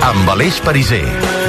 amb Aleix Pariser.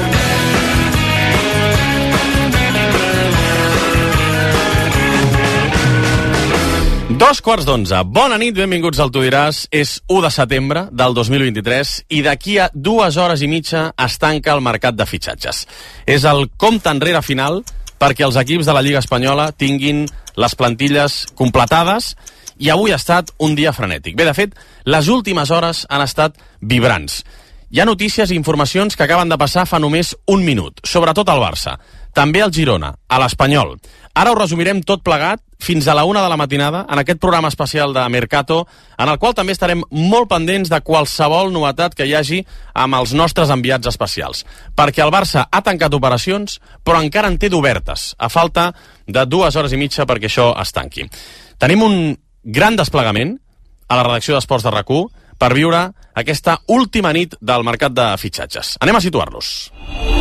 Dos quarts d'11. Bona nit, benvinguts al Tu diràs. És 1 de setembre del 2023 i d'aquí a 2 hores i mitja es tanca el mercat de fitxatges. És el compte enrere final perquè els equips de la Lliga Espanyola tinguin les plantilles completades i avui ha estat un dia frenètic. Bé, de fet, les últimes hores han estat vibrants. Hi ha notícies i informacions que acaben de passar fa només un minut, sobretot al Barça, també al Girona, a l'Espanyol. Ara ho resumirem tot plegat fins a la 1 de la matinada en aquest programa especial de Mercato, en el qual també estarem molt pendents de qualsevol novetat que hi hagi amb els nostres enviats especials. Perquè el Barça ha tancat operacions, però encara en té d'obertes, a falta de 2 hores i mitja perquè això es tanqui. Tenim un gran desplegament a la redacció d'Esports de RAC1 per viure aquesta última nit del mercat de fitxatges. Anem a situar-los.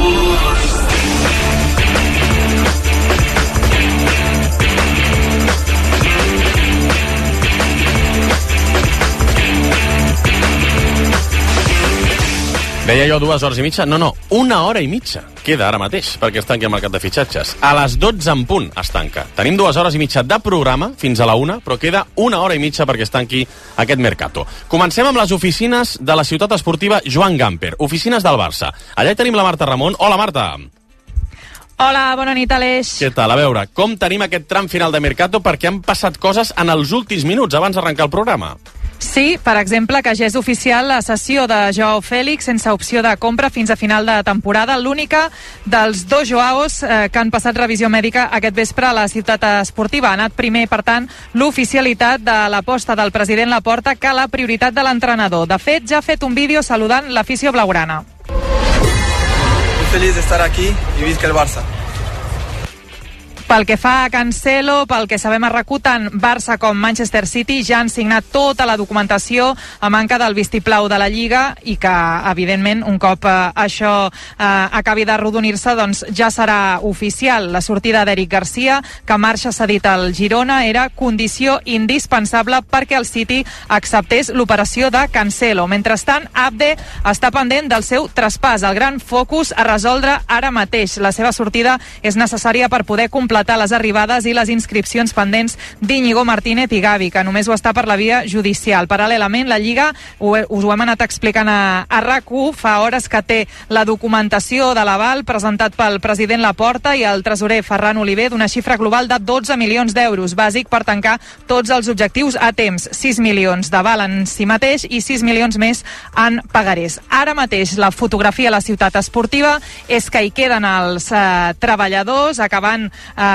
Deia jo 2 hores i mitja? No, 1 hora i mitja queda ara mateix perquè es tanqui el mercat de fitxatges. A les 12 en punt es tanca. Tenim 2 hores i mitja de programa fins a la 1, però queda 1 hora i mitja perquè es tanqui aquest Mercato. Comencem amb les oficines de la ciutat esportiva Joan Gamper, oficines del Barça. Allà hi tenim la Marta Ramon. Hola, Marta. Hola, bona nit, Aleix. Què tal? A veure, com tenim aquest tram final de Mercato perquè han passat coses en els últims minuts abans d'arrencar el programa? Sí, per exemple, que ja és oficial la cessió de Joao Félix sense opció de compra fins a final de temporada. L'única dels dos Joaos que han passat revisió mèdica aquest vespre a la ciutat esportiva. Ha anat primer, per tant, l'oficialitat de l'aposta del president Laporta que la prioritat de l'entrenador. De fet, ja ha fet un vídeo saludant l'afició blaugrana. Muy feliz de estar aquí y visca el Barça. Pel que fa a Cancelo, pel que sabem a RAC1, tant Barça com Manchester City ja han signat tota la documentació a manca del vistiplau de la Lliga i que, evidentment, un cop això acabi d'arrodonir-se, doncs ja serà oficial. La sortida d'Eric Garcia, que marxa cedit al Girona, era condició indispensable perquè el City acceptés l'operació de Cancelo. Mentrestant, Abde està pendent del seu traspàs. El gran focus a resoldre ara mateix. La seva sortida és necessària per poder completar les arribades i les inscripcions pendents d'Íñigo Martínez i Gavi, que només ho està per la via judicial. Paral·lelament, la Lliga, us ho hem anat explicant a RAC1, fa hores que té la documentació de l'aval presentat pel president Laporta i el tresorer Ferran Oliver d'una xifra global de 12 milions d'euros, bàsic per tancar tots els objectius a temps. 6 milions d'aval en si mateix i 6 milions més en pagarés. Ara mateix la fotografia a la ciutat esportiva és que hi queden els treballadors acabant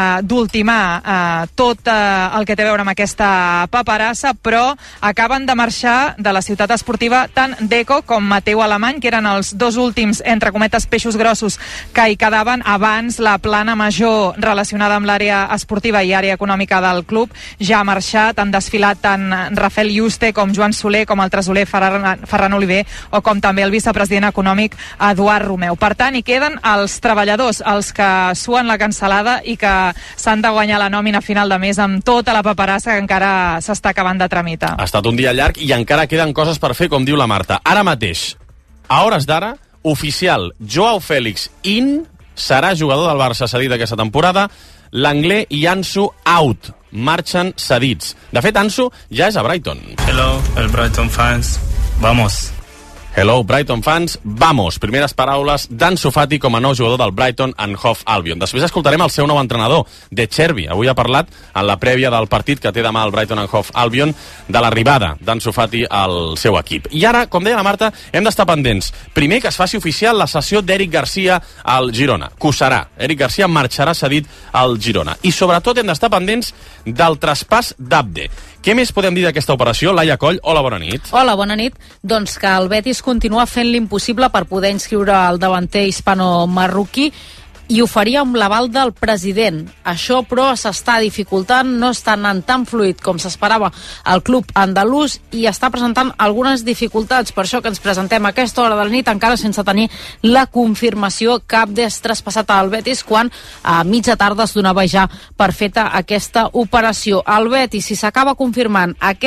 d'ultimar tot el que té a veure amb aquesta paperassa, però acaben de marxar de la ciutat esportiva tant Deco com Mateu Alemany, que eren els dos últims, entre cometes, peixos grossos que hi quedaven abans la plana major relacionada amb l'àrea esportiva i àrea econòmica del club. Ja ha marxat, han desfilat tant Rafael Yuste com Joan Soler, com el tresorer Ferran Oliver o com també el vicepresident econòmic Eduard Romeu. Per tant, hi queden els treballadors, els que suen la cansalada i que s'han de guanyar la nòmina a final de mes amb tota la paperassa que encara s'està acabant de tramitar. Ha estat un dia llarg i encara queden coses per fer, com diu la Marta. Ara mateix, a hores d'ara, oficial, Joao Félix serà jugador del Barça cedit aquesta temporada. L'anglès i Ansu out, marxen cedits. De fet, Ansu ja és a Brighton. Hello, el Brighton fans, vamos. Hello, Brighton fans, vamos! Primeres paraules d'Ansu Fati com a nou jugador del Brighton and Hove Albion. Després escoltarem el seu nou entrenador, De Chervi. Avui ha parlat en la prèvia del partit que té demà el Brighton and Hove Albion de l'arribada d'Ansu Fati al seu equip. I ara, com deia la Marta, hem d'estar pendents. Primer, que es faci oficial la cessió d'Eric Garcia al Girona. Que ho serà. Eric Garcia marxarà cedit al Girona. I sobretot hem d'estar pendents del traspàs d'Abde. Què més podem dir d'aquesta operació? Laia Coll, hola, bona nit. Hola, bona nit. Doncs que el Betis continua fent l'impossible per poder inscriure el davanter hispano-marroquí i ho faria amb l'aval del president. Això, però, s'està dificultant, no està anant tan fluid com s'esperava el club andalús i està presentant algunes dificultats. Per això que ens presentem a aquesta hora de la nit encara sense tenir la confirmació que Abde és traspassat al Betis, quan a mitja tarda es donava ja per feta aquesta operació. El Betis, si s'acaba confirmant aquest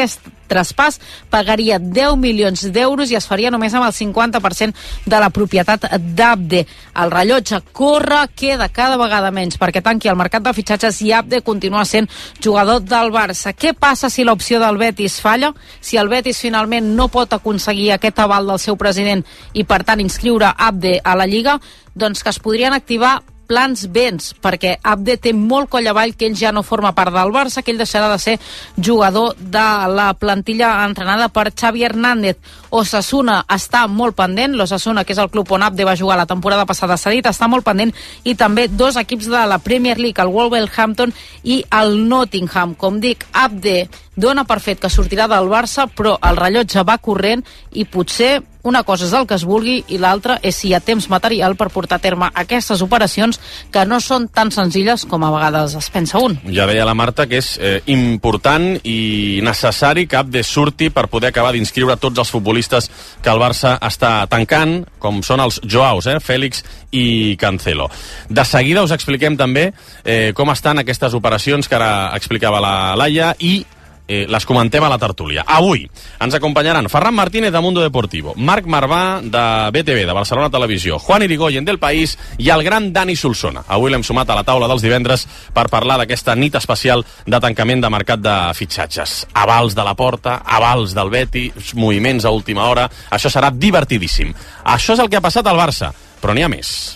traspàs, pagaria 10 milions d'euros i es faria només amb el 50% de la propietat d'Abde. El rellotge corre, queda cada vegada menys perquè tanqui el mercat de fitxatges i Abde continua sent jugador del Barça. Què passa si l'opció del Betis falla? Si el Betis finalment no pot aconseguir aquest aval del seu president i per tant inscriure Abde a la Lliga, doncs que es podrien activar plans Bs, perquè Abde té molt coll avall que ell ja no forma part del Barça, que ell deixarà de ser jugador de la plantilla entrenada per Xavi Hernández. Osasuna està molt pendent, l'Osasuna, que és el club on Abde va jugar la temporada passada cedit, està molt pendent, i també dos equips de la Premier League, el Wolverhampton i el Nottingham. Com dic, Abde dona per fet que sortirà del Barça, però el rellotge va corrent i potser una cosa és el que es vulgui i l'altra és si hi ha temps material per portar a terme aquestes operacions que no són tan senzilles com a vegades es pensa un. Ja deia la Marta que és important i necessari que Abde surti per poder acabar d'inscriure tots els futbolistes que el Barça està tancant, com són els Joaos, Fèlix i Cancelo. De seguida us expliquem també com estan aquestes operacions que ara explicava la Laia i les comentem a la tertúlia. Avui ens acompanyaran Ferran Martínez de Mundo Deportivo, Marc Marvà de BTV, de Barcelona Televisió, Juan Irigoyen del País i el gran Dani Solsona. Avui l'hem sumat a la taula dels divendres per parlar d'aquesta nit especial de tancament de mercat de fitxatges. Avals de la Porta, avals del Betis, moviments a última hora. Això serà divertidíssim. Això és el que ha passat al Barça, però n'hi ha més.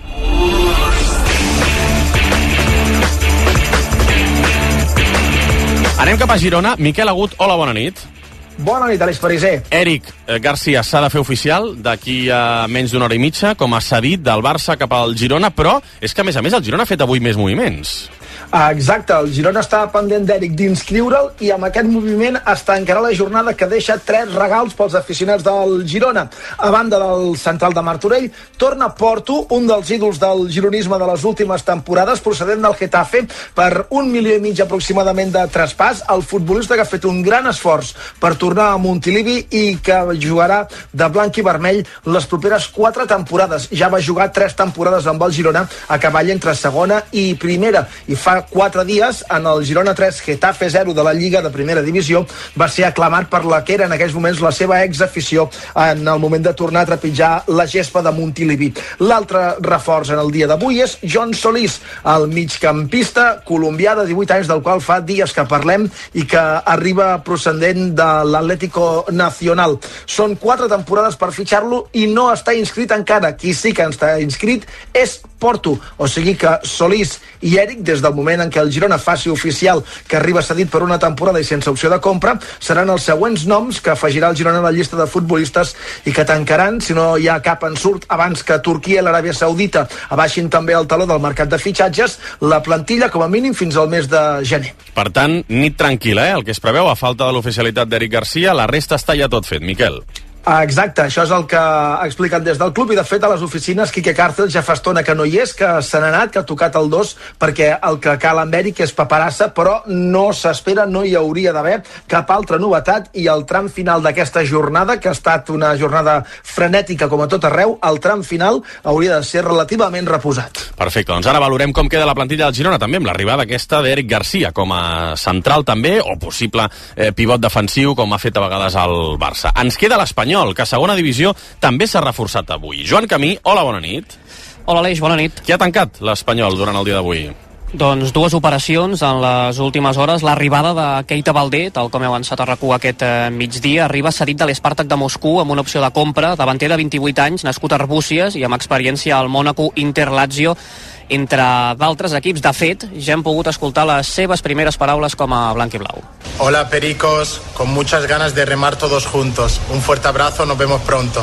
Anem cap a Girona. Miquel Agut, hola, bona nit. Bona nit, Aleix Pariser. Eric Garcia s'ha de fer oficial d'aquí a menys d'una hora i mitja com a cedit del Barça cap al Girona, però és que a més el Girona ha fet avui més moviments. Exacte, el Girona està pendent d'Eric d'inscriure'l i amb aquest moviment es tancarà la jornada que deixa 3 regals pels aficionats del Girona. A banda del central de Martorell, torna Porto, un dels ídols del gironisme de les últimes temporades, procedent del Getafe, per 1,5 milions aproximadament de traspàs. El futbolista que ha fet un gran esforç per tornar a Montilivi i que jugarà de blanc i vermell les properes 4 temporades. Ja va jugar 3 temporades amb el Girona a cavall entre segona i primera, i fa 4 dies, en el Girona 3 Getafe 0 de la Lliga de Primera Divisió, va ser aclamat per la que era en aquells moments la seva exafició en el moment de tornar a trepitjar la gespa de Montilivi. L'altre reforç en el dia d'avui és John Solís, el migcampista colombià de 18 anys, del qual fa dies que parlem i que arriba procedent de l'Atlético Nacional. Són 4 temporades per fitxar-lo i no està inscrit encara. Qui sí que està inscrit és Porto, o sigui que Solís i Eric, des del moment en què el Girona faci oficial que arriba cedit per una temporada i sense opció de compra, seran els següents noms que afegirà el Girona a la llista de futbolistes i que tancaran, si no hi ha cap ensurt, abans que Turquia i l'Aràbia Saudita abaixin també el taló del mercat de fitxatges, la plantilla com a mínim fins al mes de gener. Per tant, nit tranquil·la, el que es preveu a falta de l'oficialitat d'Eric Garcia, la resta està ja tot fet, Miquel. Exacte, això és el que ha explicat des del club, i de fet a les oficines Quique Càrcel ja fa estona que no hi és, que se n'ha anat, que ha tocat el 2, perquè el que cal amb Eric és paperassa, però no s'espera, no hi hauria d'haver cap altra novetat, i el tram final d'aquesta jornada, que ha estat una jornada frenètica com a tot arreu, el tram final hauria de ser relativament reposat. Perfecte, doncs ara valorem com queda la plantilla del Girona, també amb l'arribada aquesta d'Eric Garcia com a central també, o possible pivot defensiu, com ha fet a vegades el Barça. Ens queda l'Espanyol, que a segona divisió també s'ha reforçat avui. Joan Camí, hola, bona nit. Hola, Aleix, bona nit. Qui ha tancat l'Espanyol durant el dia d'avui? Doncs 2 operacions en les últimes hores. L'arribada de Keita Baldé, tal com he avançat a RAC1 aquest migdia, arriba cedit de l'Spartak de Moscou amb una opció de compra, davanter de 28 anys, nascut a Arbúcies i amb experiència al Mónaco, Inter, Lazio, entre d'altres equips. De fet, ja hem pogut escoltar les seves primeres paraules com a blanc i blau. Hola, pericos, con muchas ganas de remar todos juntos. Un fuerte abrazo, nos vemos pronto.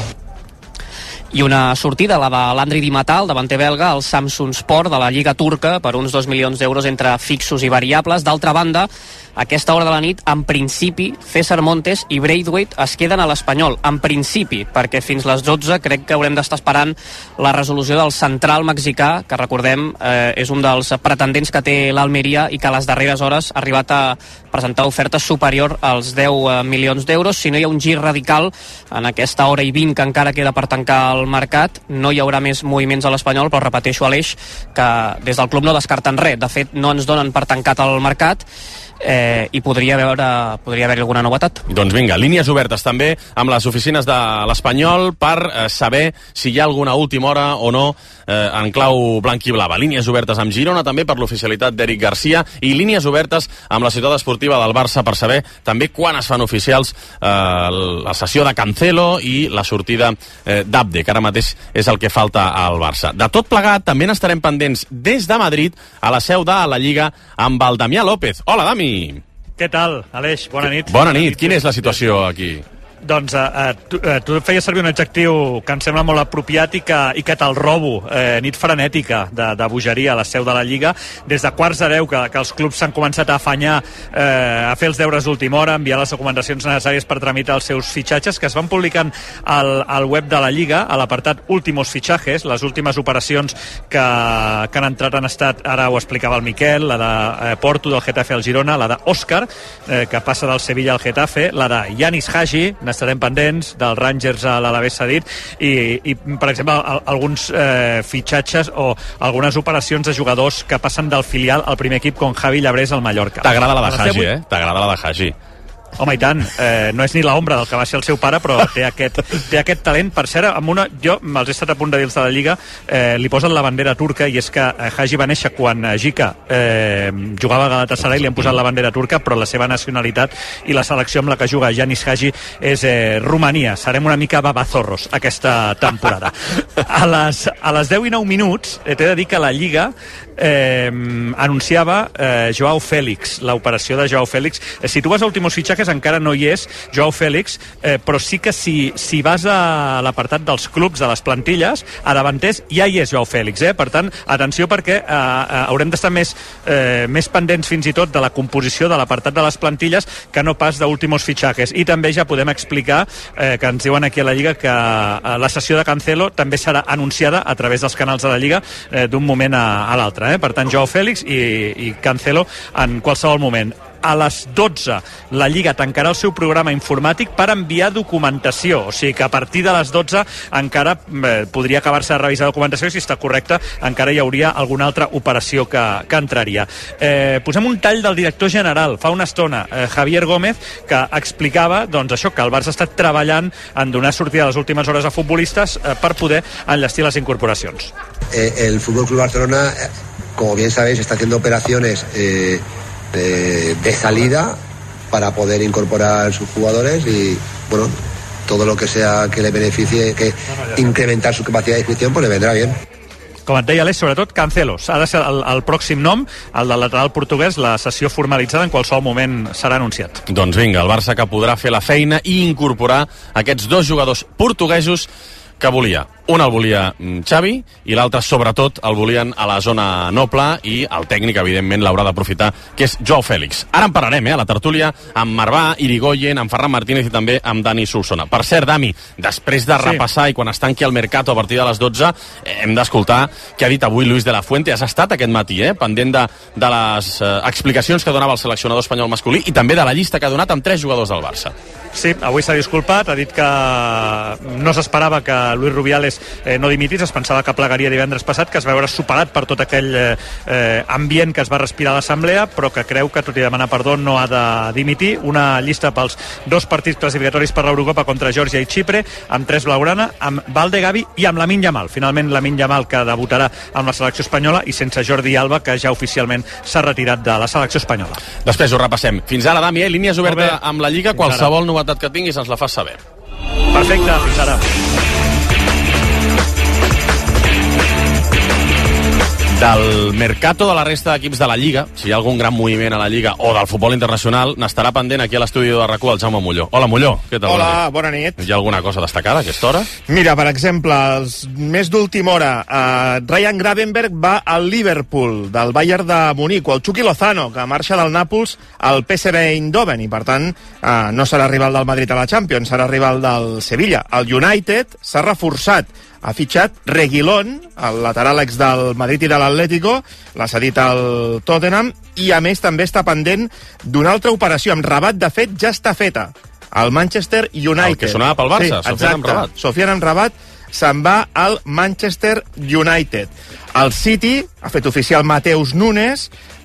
I una sortida, la de Landry Di Matal, davanter belga, al Samsunspor de la Lliga Turca, per uns 2 milions d'euros entre fixos i variables. D'altra banda, a aquesta hora de la nit, en principi, César Montes i Braithwaite es queden a l'Espanyol. En principi, perquè fins les 12 crec que haurem d'estar esperant la resolució del central mexicà, que recordem és un dels pretendents que té l'Almeria i que a les darreres hores ha arribat a presentar ofertes superior als 10 milions d'euros. Si no hi ha un gir radical en aquesta hora i 20 que encara queda per tancar el mercat, no hi haurà més moviments a l'Espanyol, però repeteixo, Aleix, que des del club no descarten res. De fet, no ens donen per tancat el mercat. i podria haver-hi alguna novetat. Doncs vinga, línies obertes també amb les oficines de l'Espanyol per saber si hi ha alguna última hora o no en clau blanquiblava. Línies obertes amb Girona també per l'oficialitat d'Eric Garcia i línies obertes amb la ciutat esportiva del Barça per saber també quan es fan oficials la sessió de Cancelo i la sortida d'Abde, que ara mateix és el que falta al Barça. De tot plegat, també n'estarem pendents des de Madrid a la seu de la Lliga amb el Damià López. Hola, Dami! Què tal, Aleix? Bona nit. Bona nit. Quina és la situació aquí? Doncs tu feies servir un adjectiu que em sembla molt apropiat i que te'l robo. Nit frenètica de bogeria a la seu de la Lliga. Des de quarts de 10 que els clubs s'han començat a afanyar a fer els deures d'última hora, enviar les documentacions necessàries per tramitar els seus fitxatges, que es van publicant al web de la Lliga, a l'apartat Últimos Fichajes. Les últimes operacions que han entrat han estat, ara ho explicava el Miquel, la de Porto del Getafe al Girona, la d'Òscar, que passa del Sevilla al Getafe, la de Yanis Hagi, estarem pendents, dels Rangers a l'Alavés cedit, i per exemple alguns fitxatges o algunes operacions de jugadors que passen del filial al primer equip, com Javi Llabrés al Mallorca. T'agrada la de Hagi, T'agrada la de Hagi. Home, i tant, no és ni l'ombra del que va ser el seu pare, però té aquest talent. Per cert, jo me'ls he estat a punt de dir-los de la Lliga, li posen la bandera turca, i és que Hagi va néixer quan Gica jugava a Galatasaray, li han posat la bandera turca, però la seva nacionalitat i la selecció amb la que juga Yanis Hagi és Romania. Serem una mica babazorros aquesta temporada. A les 10 i 9 minuts t'he de dir que la Lliga anunciava Joao Félix, l'operació de Joao Félix. Si tu vas a Últimos Fichajes encara no hi és Joao Félix, però sí que si vas a l'apartat dels clubs, de les plantilles, a davanters ja hi és Joao Félix, per tant, atenció, perquè haurem d'estar més pendents fins i tot de la composició de l'apartat de les plantilles que no pas d'Últimos Fichajes. I també ja podem explicar que ens diuen aquí a la Lliga que la sessió de Cancelo també serà anunciada a través dels canals de la Lliga d'un moment a l'altre. Per tant, Joao Félix i Cancelo en qualsevol moment. A les 12 la Lliga tancarà el seu programa informàtic per enviar documentació, o sigui que a partir de les 12 encara podria acabar-se de revisar documentació, i si està correcte encara hi hauria alguna altra operació que entraria. Posem un tall del director general fa una estona, Javier Gómez, que explicava això, que el Barça ha estat treballant en donar sortida a les últimes hores a futbolistes per poder enllestir les incorporacions. El Fútbol Club Barcelona, como bien sabéis, está haciendo operaciones de salida para poder incorporar sus jugadores, y bueno, todo lo que sea que le beneficie, que incrementar su capacidad de inscripción, pues le vendrá bien. Com et deia, Aleix, sobretot Cancelo. Ha de ser el pròxim nom, el del lateral portuguès. La sessió formalitzada en qualsevol moment serà anunciat. Doncs vinga, el Barça que podrà fer la feina i incorporar aquests dos jugadors portuguesos que volia. Un el volia Xavi i l'altre, sobretot, el volien a la zona noble, i el tècnic, evidentment, l'haurà d'aprofitar, que és Joao Félix. Ara en parlarem, a la tertúlia, amb Marvà, Irigoyen, amb Ferran Martínez i també amb Dani Solsona. Per cert, Dami, després de repassar i quan es tanqui el mercato a partir de les 12, hem d'escoltar què ha dit avui Luis de la Fuente. Has estat aquest matí, pendent de les explicacions que donava el seleccionador espanyol masculí i també de la llista que ha donat amb 3 jugadors del Barça. Sí, avui s'ha disculpat, ha dit que no s'esperava que Luis Rubiales no dimitís, es pensava que plegaria divendres passat, que es va veure superat per tot aquell ambient que es va respirar a l'assemblea, però que creu que, tot i demanar perdó, no ha de dimitir. Una llista pels 2 partits classificatoris per l'Eurocopa contra Geòrgia i Xipre, amb 3 blaugrana, amb Valde, Gavi i amb Lamine Yamal. Finalment, Lamine Yamal, que debutarà amb la selecció espanyola, i sense Jordi Alba, que ja oficialment s'ha retirat de la selecció espanyola. Després ho repassem. Fins ara, Dami, línies obertes amb la Lliga, qualsevol novetat que tinguis ens la fas saber. Perfecte, fins ara. Del mercato de la resta d'equips de la Lliga, si hi ha algun gran moviment a la Lliga o del futbol internacional, n'estarà pendent aquí a l'estudi de RAC1 el Jaume Molló. Hola, Molló, què tal? Hola, bona nit. Hi ha alguna cosa destacada a aquesta hora? Mira, per exemple, els més d'última hora, Ryan Gravenberg va al Liverpool, del Bayern de Munic, o el Chucky Lozano, que marxa del Nàpols al PSV Eindhoven, i per tant no serà rival del Madrid a la Champions, serà rival del Sevilla. El United s'ha reforçat, ha fitxat Reguilón, el lateral ex del Madrid i de l'Atlético, l'ha cedit al Tottenham, i a més també està pendent d'una altra operació. Amb Rabat, de fet, ja està feta. El Manchester United. El que sonava pel Barça, sí, Sofiane Amrabat. Sofiane Amrabat se'n va al Manchester United. El City ha fet oficial Mateus Nunes,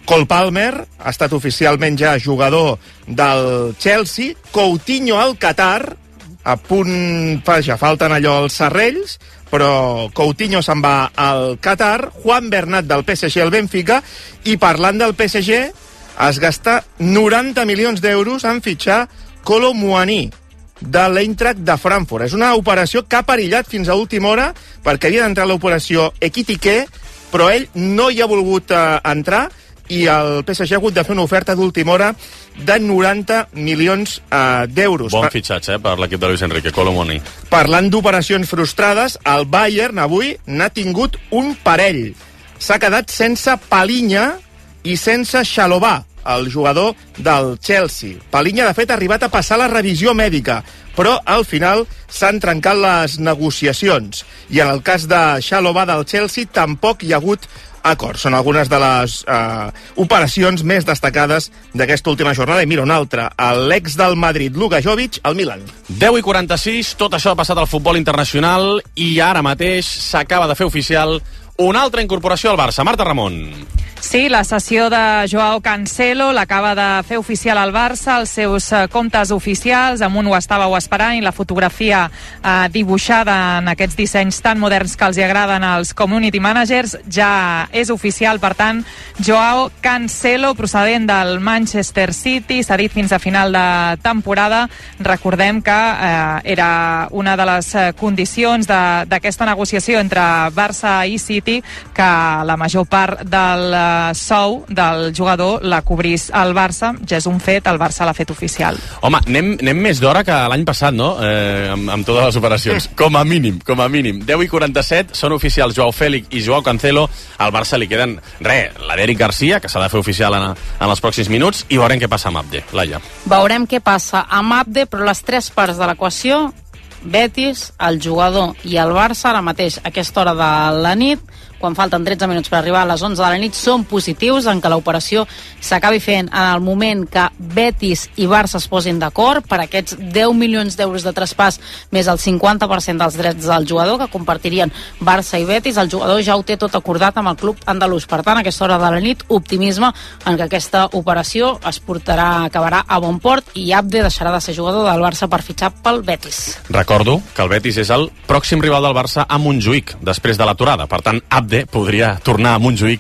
Cole Palmer ha estat oficialment ja jugador del Chelsea. Coutinho al Qatar, a punt... Ja falten allò els serrells, però Coutinho se'n va al Qatar. Juan Bernat del PSG al Benfica. I parlant del PSG, es gasta 90 milions d'euros en fitxar Kolo Muani de l'Eintracht de Frankfurt. És una operació que ha perillat fins a última hora perquè havia d'entrar l'operació Ekitike, però ell no hi ha volgut entrar i el PSG ha hagut de fer una oferta d'última hora de 90 milions d'euros. Bon fitxatge per l'equip de Luis Enrique, Kolo Muani. Parlant d'operacions frustrades, el Bayern avui n'ha tingut un parell. S'ha quedat sense Palhinha i sense Xalobà, el jugador del Chelsea. Palhinha, de fet, ha arribat a passar la revisió mèdica, però al final s'han trencat les negociacions. I en el cas de Xalobà del Chelsea tampoc hi ha hagut acord. Són algunes de les operacions més destacades d'aquesta última jornada. I mira, una altra, l'ex del Madrid, Luka Jovic, al Milan. 10:46, tot això ha passat al futbol internacional i ara mateix s'acaba de fer oficial una altra incorporació al Barça. Marta Ramon. Sí, la cessió de Joao Cancelo l'acaba de fer oficial al Barça, els seus comptes oficials, amunt ho estàveu esperant, i la fotografia dibuixada en aquests dissenys tan moderns que els agraden als community managers ja és oficial. Per tant, Joao Cancelo, procedent del Manchester City, cedit fins a final de temporada. Recordem que era una de les condicions d'aquesta negociació entre Barça i City, que la major part del sou del jugador la cobrís el Barça. Ja és un fet, el Barça l'ha fet oficial. Home, anem més d'hora que l'any passat, no? Amb totes les operacions. Com a mínim. 10:47, són oficials Joao Félix i Joao Cancelo. Al Barça li queden, l'Eric Garcia, que s'ha de fer oficial en els pròxims minuts, i veurem què passa amb Abde. Laia. Veurem què passa amb Abde, però les tres parts de l'equació, Betis, el jugador i el Barça, ara mateix, a aquesta hora de la nit, quan falten 13 minuts per arribar a les 11 de la nit, són positius en que l'operació s'acabi fent en el moment que Betis i Barça es posin d'acord per aquests 10 milions d'euros de traspàs més el 50% dels drets del jugador que compartirien Barça i Betis. El jugador ja ho té tot acordat amb el club andalús. Per tant, a aquesta hora de la nit, optimisme en que aquesta operació acabarà a bon port i Abde deixarà de ser jugador del Barça per fitxar pel Betis. Recordo que el Betis és el pròxim rival del Barça a Montjuïc, després de l'aturada. Per tant, Abde podria tornar a Montjuïc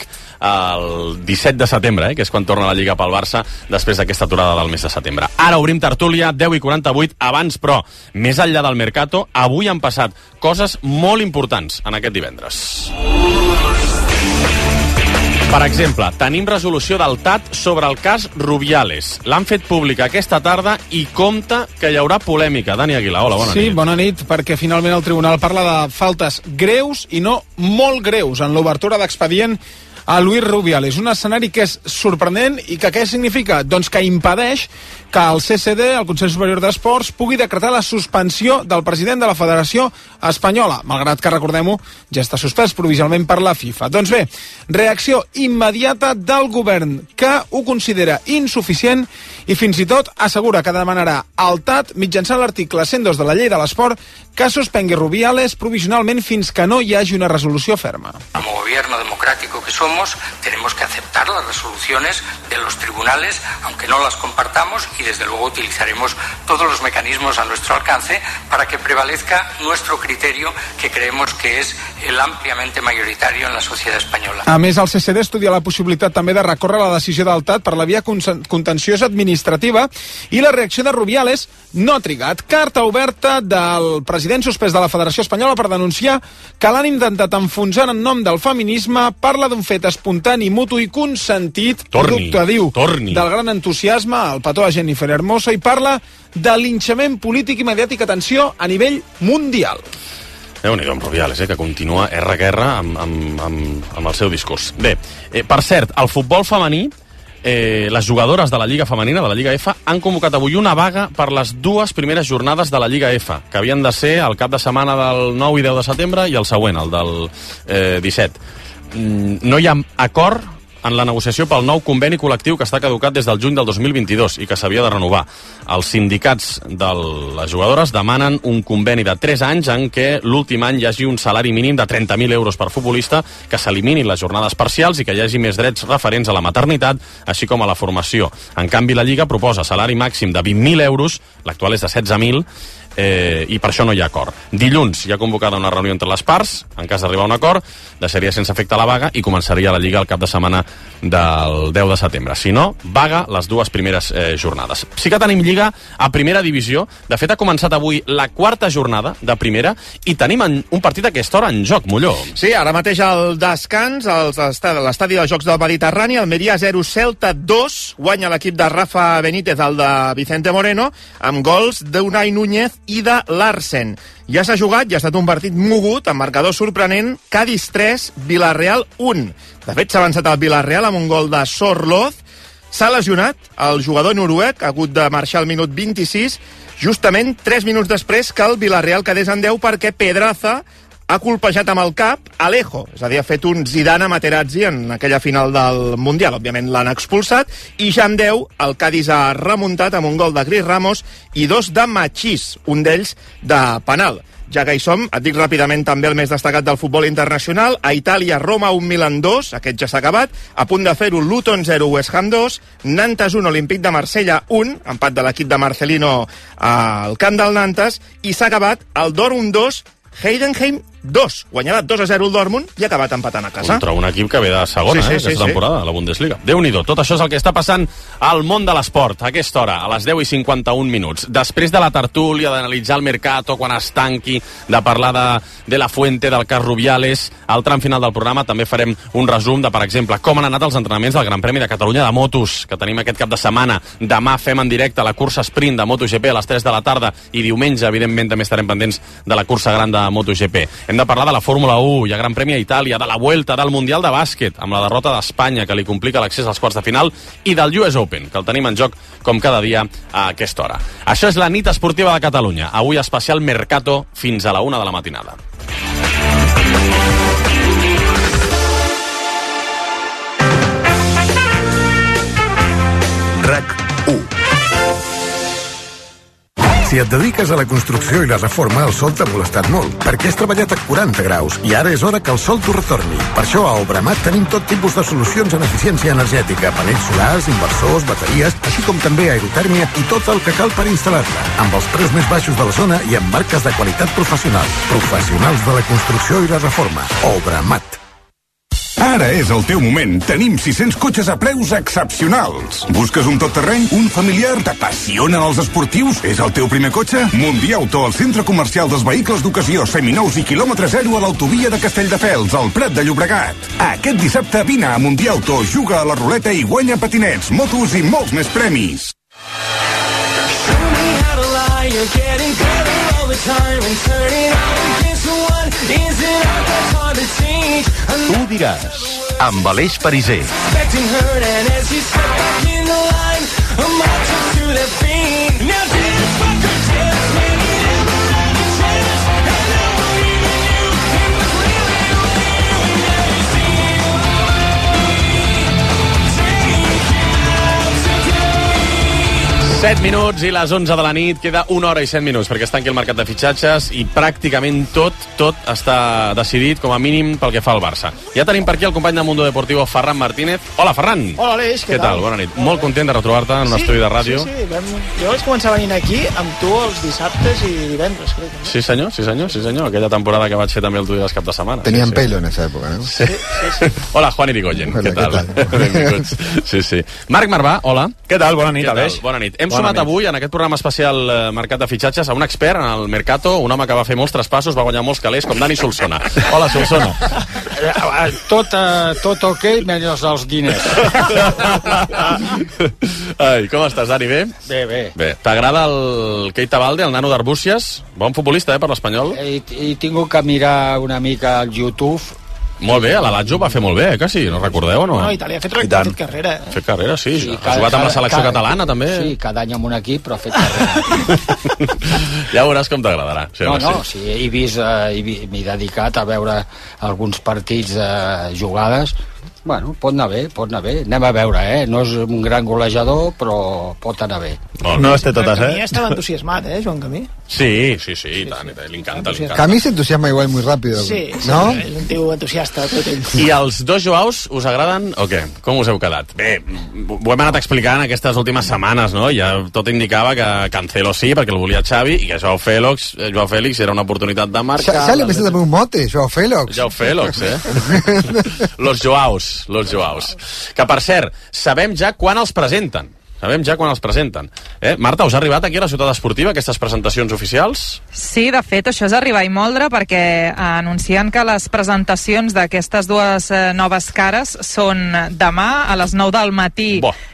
el 17 de setembre, que és quan torna la Lliga pel Barça després d'aquesta aturada del mes de setembre. Ara obrim tertúlia, 10:48, abans, però, més enllà del Mercato, avui han passat coses molt importants en aquest divendres. Per exemple, tenim resolució del TAT sobre el cas Rubiales. L'han fet pública aquesta tarda i compta que hi haurà polèmica. Dani Aguilar, hola, bona nit. Sí, bona nit, perquè finalment el tribunal parla de faltes greus i no molt greus en l'obertura d'expedient a Luis Rubiales. Un escenari que és sorprenent i que què significa? Doncs que impedeix que el CSD, el Consell Superior d'Esports, pugui decretar la suspensió del president de la Federació Espanyola, malgrat que, recordem-ho, ja està suspès provisionalment per la FIFA. Doncs bé, reacció immediata del govern, que ho considera insuficient i fins i tot assegura que demanarà al TAT, mitjançant l'article 102 de la Llei de l'Esport, que suspengui Rubiales provisionalment fins que no hi hagi una resolució ferma. Como gobierno democrático que somos, tenemos que aceptar las resoluciones de los tribunales, aunque no las compartamos, y desde luego utilizaremos todos los mecanismos a nuestro alcance para que prevalezca nuestro criterio, que creemos que es el ampliamente mayoritario en la sociedad española. A més, el CSD estudia la possibilitat també de recórrer la decisió del TAT per la via contenciosa administrativa, i la reacció de Rubiales no ha trigat. Carta oberta del president suspès de la Federació Espanyola per denunciar que l'han intentat enfonsar en nom del feminisme. Parla d'un fet espontani, mutu i consentit, producte, diu, del gran entusiasme, el petó a Jennifer Hermoso, i parla de linxament polític i mediàtic, atenció, a nivell mundial. Déu-n'hi-do amb Rubiales, que continua R amb el seu discurs. Bé, per cert, el futbol femení, les jugadores de la Lliga Femenina, de la Lliga F, han convocat avui una vaga per les dues primeres jornades de la Lliga F, que havien de ser el cap de setmana del 9 i 10 de setembre i el següent, el del 17. No hi ha acord en la negociació pel nou conveni col·lectiu que està caducat des del juny del 2022 i que s'havia de renovar. Els sindicats de les jugadores demanen un conveni de 3 anys en què l'últim any hi hagi un salari mínim de 30.000 euros per futbolista, que s'eliminin les jornades parcials i que hi hagi més drets referents a la maternitat, així com a la formació. En canvi, la Lliga proposa salari màxim de 20.000 euros, l'actual és de 16.000, i per això no hi ha acord. Dilluns hi ha convocada una reunió entre les parts, en cas d'arribar a un acord, deixaria sense efecte la vaga i començaria la Lliga el cap de setmana del 10 de setembre. Si no, vaga les 2 primeres jornades. Sí que tenim Lliga a primera divisió. De fet, ha començat avui la 4ª jornada de primera i tenim un partit a aquesta hora en joc, Molló. Sí, ara mateix al descans, a l'estadi dels Jocs del Mediterrani, Almeria 0, Celta 2, guanya l'equip de Rafa Benítez, el de Vicente Moreno, amb gols d'Unai Núñez i de Larsen. Ja s'ha jugat, ja ha estat un partit mogut, amb marcador sorprenent, Cádiz 3, Villarreal 1. De fet, s'ha avançat el Villarreal amb un gol de Sorloz. S'ha lesionat el jugador noruec, ha hagut de marxar al minut 26, justament 3 minuts després que el Villarreal quedés en 10 perquè Pedraza ha colpejat amb el cap Alejo, és a dir, ha fet un Zidane a Materazzi en aquella final del Mundial. Òbviament l'han expulsat i ja en 10 el Cádiz ha remuntat amb un gol de Cris Ramos i 2 de Machís, un d'ells de penal. Ja que hi som, et dic ràpidament també el més destacat del futbol internacional. A Itàlia, Roma 1, Milan 2, aquest ja s'ha acabat. A punt de fer-ho, Luton 0, West Ham 2, Nantes 1, Olímpic de Marsella 1, empat de l'equip de Marcelino al camp del Nantes, i s'ha acabat el Dortmund 2, Heidenheim 2. Guanyarà 2-0 el Dortmund i ha acabat empatant a casa. Contra un equip que ve de segona, aquesta temporada, a la Bundesliga. Déu-n'hi-do, tot això és el que està passant al món de l'esport a aquesta hora, a les 10:51 minuts. Després de la tertúlia, d'analitzar el mercato quan es tanqui, de parlar de la Fuente, del cas Rubiales, al tram final del programa també farem un resum de, per exemple, com han anat els entrenaments del Gran Premi de Catalunya de motos, que tenim aquest cap de setmana. Demà fem en directe la cursa sprint de MotoGP a les 3 de la tarda i diumenge, evidentment, també estarem pendents de la cursa gran de MotoGP. Hem de parlar de la Fórmula 1, hi ha Gran Premi a Itàlia, de la Vuelta, del Mundial de Bàsquet, amb la derrota d'Espanya, que li complica l'accés als quarts de final, i del US Open, que el tenim en joc com cada dia a aquesta hora. Això és la nit esportiva de Catalunya. Avui especial Mercato fins a la 1 de la matinada. RAC1. Si et dediques a la construcció i la reforma, el sol t'ha molestat molt, perquè has treballat a 40 graus i ara és hora que el sol t'ho retorni. Per això a Obramat tenim tot tipus de solucions en eficiència energètica, panells solars, inversors, bateries, així com també aerotèrmia i tot el que cal per instal·lar-la, amb els preus més baixos de la zona i amb marques de qualitat professional. Professionals de la construcció i la reforma. Obramat. Ara és el teu moment. Tenim 600 cotxes a preus excepcionals. Busques un tot-terreny? Un familiar? T'apassionen els esportius? És el teu primer cotxe? Mundiauto, el centre comercial dels vehicles d'ocasió, seminous i quilòmetre zero a l'autovia de Castelldefels, al Prat de Llobregat. Aquest dissabte vine a Mundiauto, juga a la ruleta i guanya patinets, motos i molts més premis. Tu diràs, amb Aleix Pariser. Set minuts i les 11 de la nit. Queda 1 hora i 7 minuts perquè es tanqui el mercat de fitxatges i pràcticament tot està decidit, com a mínim pel que fa al Barça. Ja tenim per aquí el company de Mundo Deportivo, Ferran Martínez. Hola, Ferran. Hola, Aleix, què tal? Bona nit. Molt content de retrobar-te en un estudi de ràdio. Sí, jo vaig començar venint aquí amb tu els dissabtes i divendres, crec. No? Sí, senyor. Aquella temporada que vaig fer també el Tudies cap de setmana. Teníem pelo en esa època, ¿no? Sí. Hola, Juan Irigoyen. Què tal? Benvinguts. Sí. Marc Marvà, hola. Què tal? Bona nit, Aleix. Bona nit. Hem sumat avui, en aquest programa especial Mercat de Fitxatges, a un expert en el Mercato, un home que va fer molts traspassos, va guanyar molts calés, com Dani Solsona. Hola, Solsona. Tot ok, menys els diners. Ai, com estàs, Dani? Bé? Bé. T'agrada el Keita Balde, el nano d'Arbúcies? Bon futbolista, per l'Espanyol? He tingut que mirar una mica al YouTube. Molt bé, la Lazio va fer molt bé, que sí? No recordeu o no? No, Itàlia ha fet carrera. Ha fet carrera, sí. Ha jugat amb la selecció catalana, també. Sí, cada any amb un equip, però ha fet carrera. Ja veuràs com t'agradarà. Sí, m'he dedicat a veure alguns partits jugades Bueno, pot anar bé. Anem a veure, No és un gran golejador, però pot anar bé. No les té totes, Camí estava entusiasmat, Joan Camí? Sí, i tant, li encanta. Camí se entusiasma igual muy rápido. Sí, ¿no? És un tio entusiasta, tot ell. I els dos Joaus us agraden o què? Com us heu quedat? Bé, ho hem anat explicant aquestes últimes setmanes, no? Ja tot indicava que Cancelo sí, perquè el volia Xavi, i que Joao Félix era una oportunitat de marcar. Ya le empecé a poner un mote, Joao Félix. Joao Félix, Los Joaus. Que, per cert, sabem ja quan els presenten. Marta, us ha arribat aquí a la ciutat esportiva aquestes presentacions oficials? Sí, de fet, això és arribar i moldre, perquè anuncien que les presentacions d'aquestes dues noves cares són demà a les 9 del matí.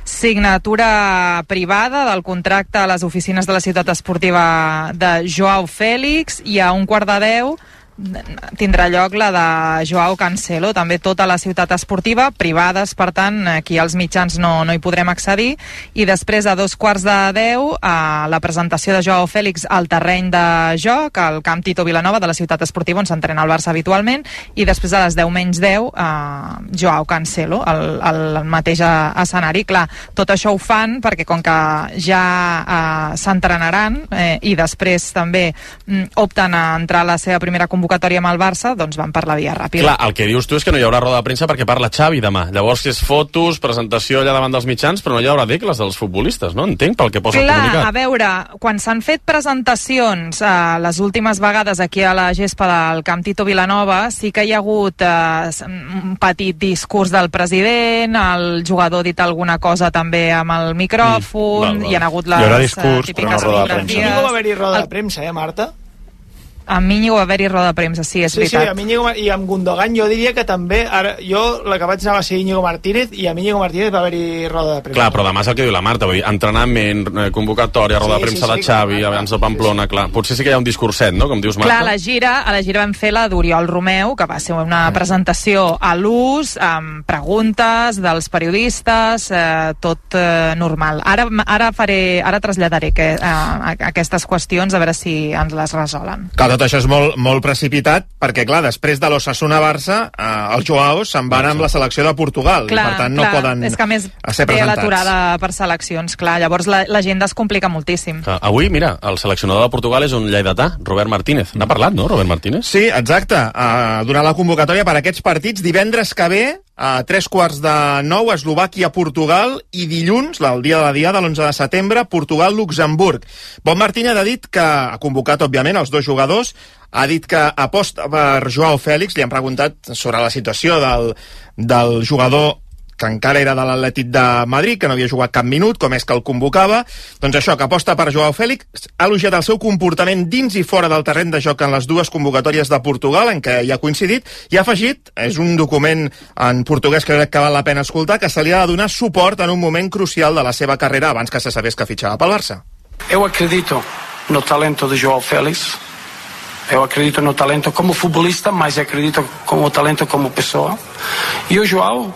Signatura privada del contracte a les oficines de la ciutat esportiva de Joao Félix, i a 9:15 tindrà lloc la de Joao Cancelo, també tota la ciutat esportiva, privades, per tant, aquí als mitjans no hi podrem accedir, i després a 9:45 la presentació de Joao Félix al terreny de joc, al camp Tito Vilanova de la ciutat esportiva, on s'entrena el Barça habitualment, i després a les 10:10 Joao Cancelo, al mateix escenari. Clar, tot això ho fan perquè com que ja s'entrenaran i després també opten a entrar a la seva primera convocatòria amb el Barça, doncs van per la via ràpida. Clar, el que dius tu és que no hi haurà roda de premsa perquè parla Xavi demà. Llavors és fotos, presentació allà davant dels mitjans, però no hi haurà decles dels futbolistes, no? Entenc pel que posa el comunicat. Clar, a veure, quan s'han fet presentacions les últimes vegades aquí a la gespa del camp Tito Vilanova, sí que hi ha hagut un petit discurs del president, el jugador ha dit alguna cosa també amb el micròfon, hi ha hagut les típiques fotografies. No va haver-hi roda de premsa, Marta? Amb Íñigo va haver-hi roda de premsa, sí, és veritat. Sí, amb Íñigo i amb Gundogan jo diria que també, jo la que vaig anar va ser Íñigo Martínez, i amb Íñigo Martínez va haver-hi roda de premsa. Clar, però demà és el que diu la Marta, vull dir, entrenament, convocatòria, roda de premsa de Xavi, abans de Pamplona, clar. Potser sí que hi ha un discurset, no?, com dius, Marta. Clar, a la gira vam fer la d'Oriol Romeu, que va ser una presentació a l'ús, amb preguntes dels periodistes, tot normal. Ara traslladaré aquestes qüestions, a veure si ens les resolen. Tot això és molt precipitat, perquè, clar, després de l'Osasuna-Barça, els Joaos se'n van amb la selecció de Portugal, i per tant no poden és que més ser presentats. l'aturada per seleccions, clar, llavors l'agenda es complica moltíssim. Avui, mira, el seleccionador de Portugal és un lleidatà, Robert Martínez. N'ha parlat, no, Robert Martínez? Sí, exacte. Durant la convocatòria per aquests partits, divendres que ve, a 8:45, Eslovàquia-Portugal, i dilluns, el dia de la diada, l'11 de setembre, Portugal-Luxemburg. Bob Martínez ha dit que ha convocat, òbviament, els dos jugadors, ha dit que aposta per Joao Félix, li han preguntat sobre la situació del jugador que encara era de l'Atlètic de Madrid, que no havia jugat cap minut, com és que el convocava. Doncs això, que aposta per Joao Félix, ha elogiat el seu comportament dins i fora del terreny de joc en les dues convocatòries de Portugal, en què hi ha coincidit, i ha afegit, és un document en portuguès que crec que val la pena escoltar, que se li ha de donar suport en un moment crucial de la seva carrera abans que se sabés que fitxava pel Barça. Eu acredito no talento de Joao Félix, eu acredito no talento como futbolista, mas acredito como talento como pessoa, e o Joao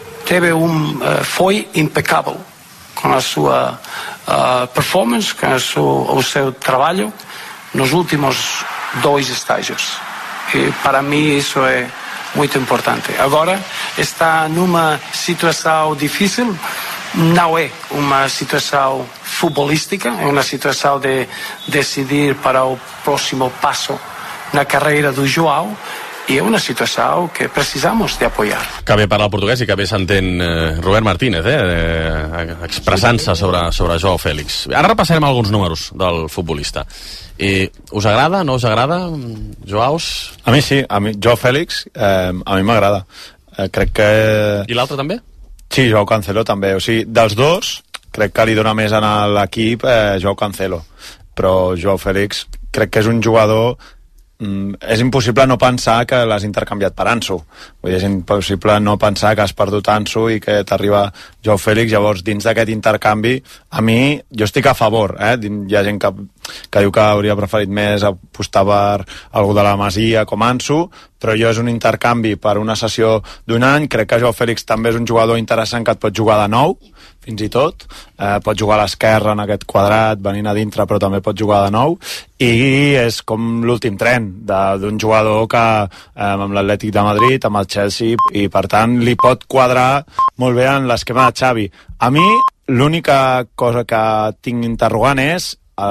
foi impecável com a sua performance, com o seu trabalho nos últimos 2 estágios. E para mim isso é muito importante. Agora está numa situação difícil, não é uma situação futebolística, é uma situação de decidir para o próximo passo na carreira do Joao, i és una situació que precisamos de apoyar. Que bé parla el portuguès i que bé s'entén Robert Martínez, expressant-se sobre Joao Félix. Ara repassarem alguns números del futbolista. Us agrada, no us agrada, Joaos? A mi sí, Joao Félix a mi m'agrada. Crec que... I l'altre també? Sí, Joao Cancelo també. O sigui, dels dos, crec que li dona més a l'equip Joao Cancelo. Però Joao Félix crec que és un jugador... és impossible no pensar que l'has intercanviat per Ansu. Vull dir, és impossible no pensar que has perdut Ansu i que t'arriba Joao Félix. Llavors, dins d'aquest intercanvi, a mi, jo estic a favor, Hi ha gent que diu que hauria preferit més apostar per algú de la Masia com Ansu, però jo és un intercanvi per una sessió d'un any. Crec que Joao Félix també és un jugador interessant que et pot jugar de nou, fins i tot, pot jugar a l'esquerra en aquest quadrat, venint a dintre, però també pot jugar de nou, i és com l'últim tren d'un jugador que amb l'Atlètic de Madrid, amb el Chelsea, i per tant li pot quadrar molt bé en l'esquema de Xavi. A mi l'única cosa que tinc interrogant és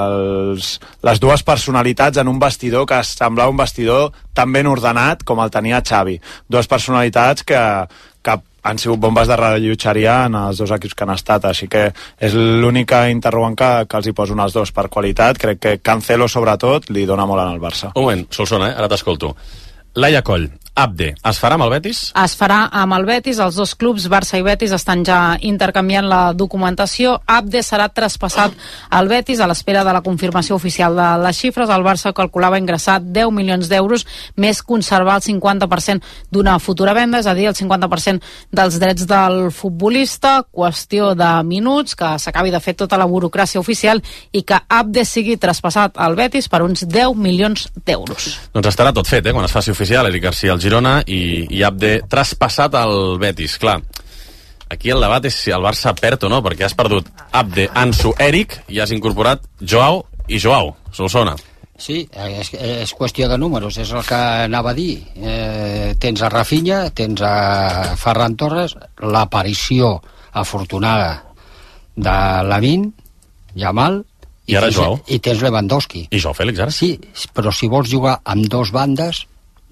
les dues personalitats en un vestidor que semblava un vestidor tan ben ordenat com el tenia Xavi. Dues personalitats que han sigut bombes de rellotgeria en els dos equips que han estat, així que és l'única interrogant que els hi posen els dos per qualitat. Crec que Cancelo, sobretot, li dona molt en el Barça. Un moment, Solsona, ara t'escolto. Laia Coll, Abde, es farà amb el Betis? Es farà amb el Betis. Els dos clubs, Barça i Betis, estan ja intercanviant la documentació. Abde serà traspassat al Betis a l'espera de la confirmació oficial de les xifres. El Barça calculava ingressar 10 milions d'euros més conservar el 50% d'una futura venda, és a dir, el 50% dels drets del futbolista. Qüestió de minuts, que s'acabi de fer tota la burocràcia oficial i que Abde sigui traspassat al Betis per uns 10 milions d'euros. Doncs estarà tot fet, quan es faci oficial. Eric Garcia al Girona i Abde traspassat al Betis. Clar, aquí el debat és si el Barça perd o no, perquè has perdut Abde, Ansu, Eric i has incorporat Joao i Joao. Solsona. Sí, és qüestió de números, és el que anava a dir. Tens a Rafinha, tens a Ferran Torres, l'aparició afortunada de Lamine Yamal, i ara Joao. I tens Lewandowski. I Joao Félix, ara? Sí, però si vols jugar amb dos bandes,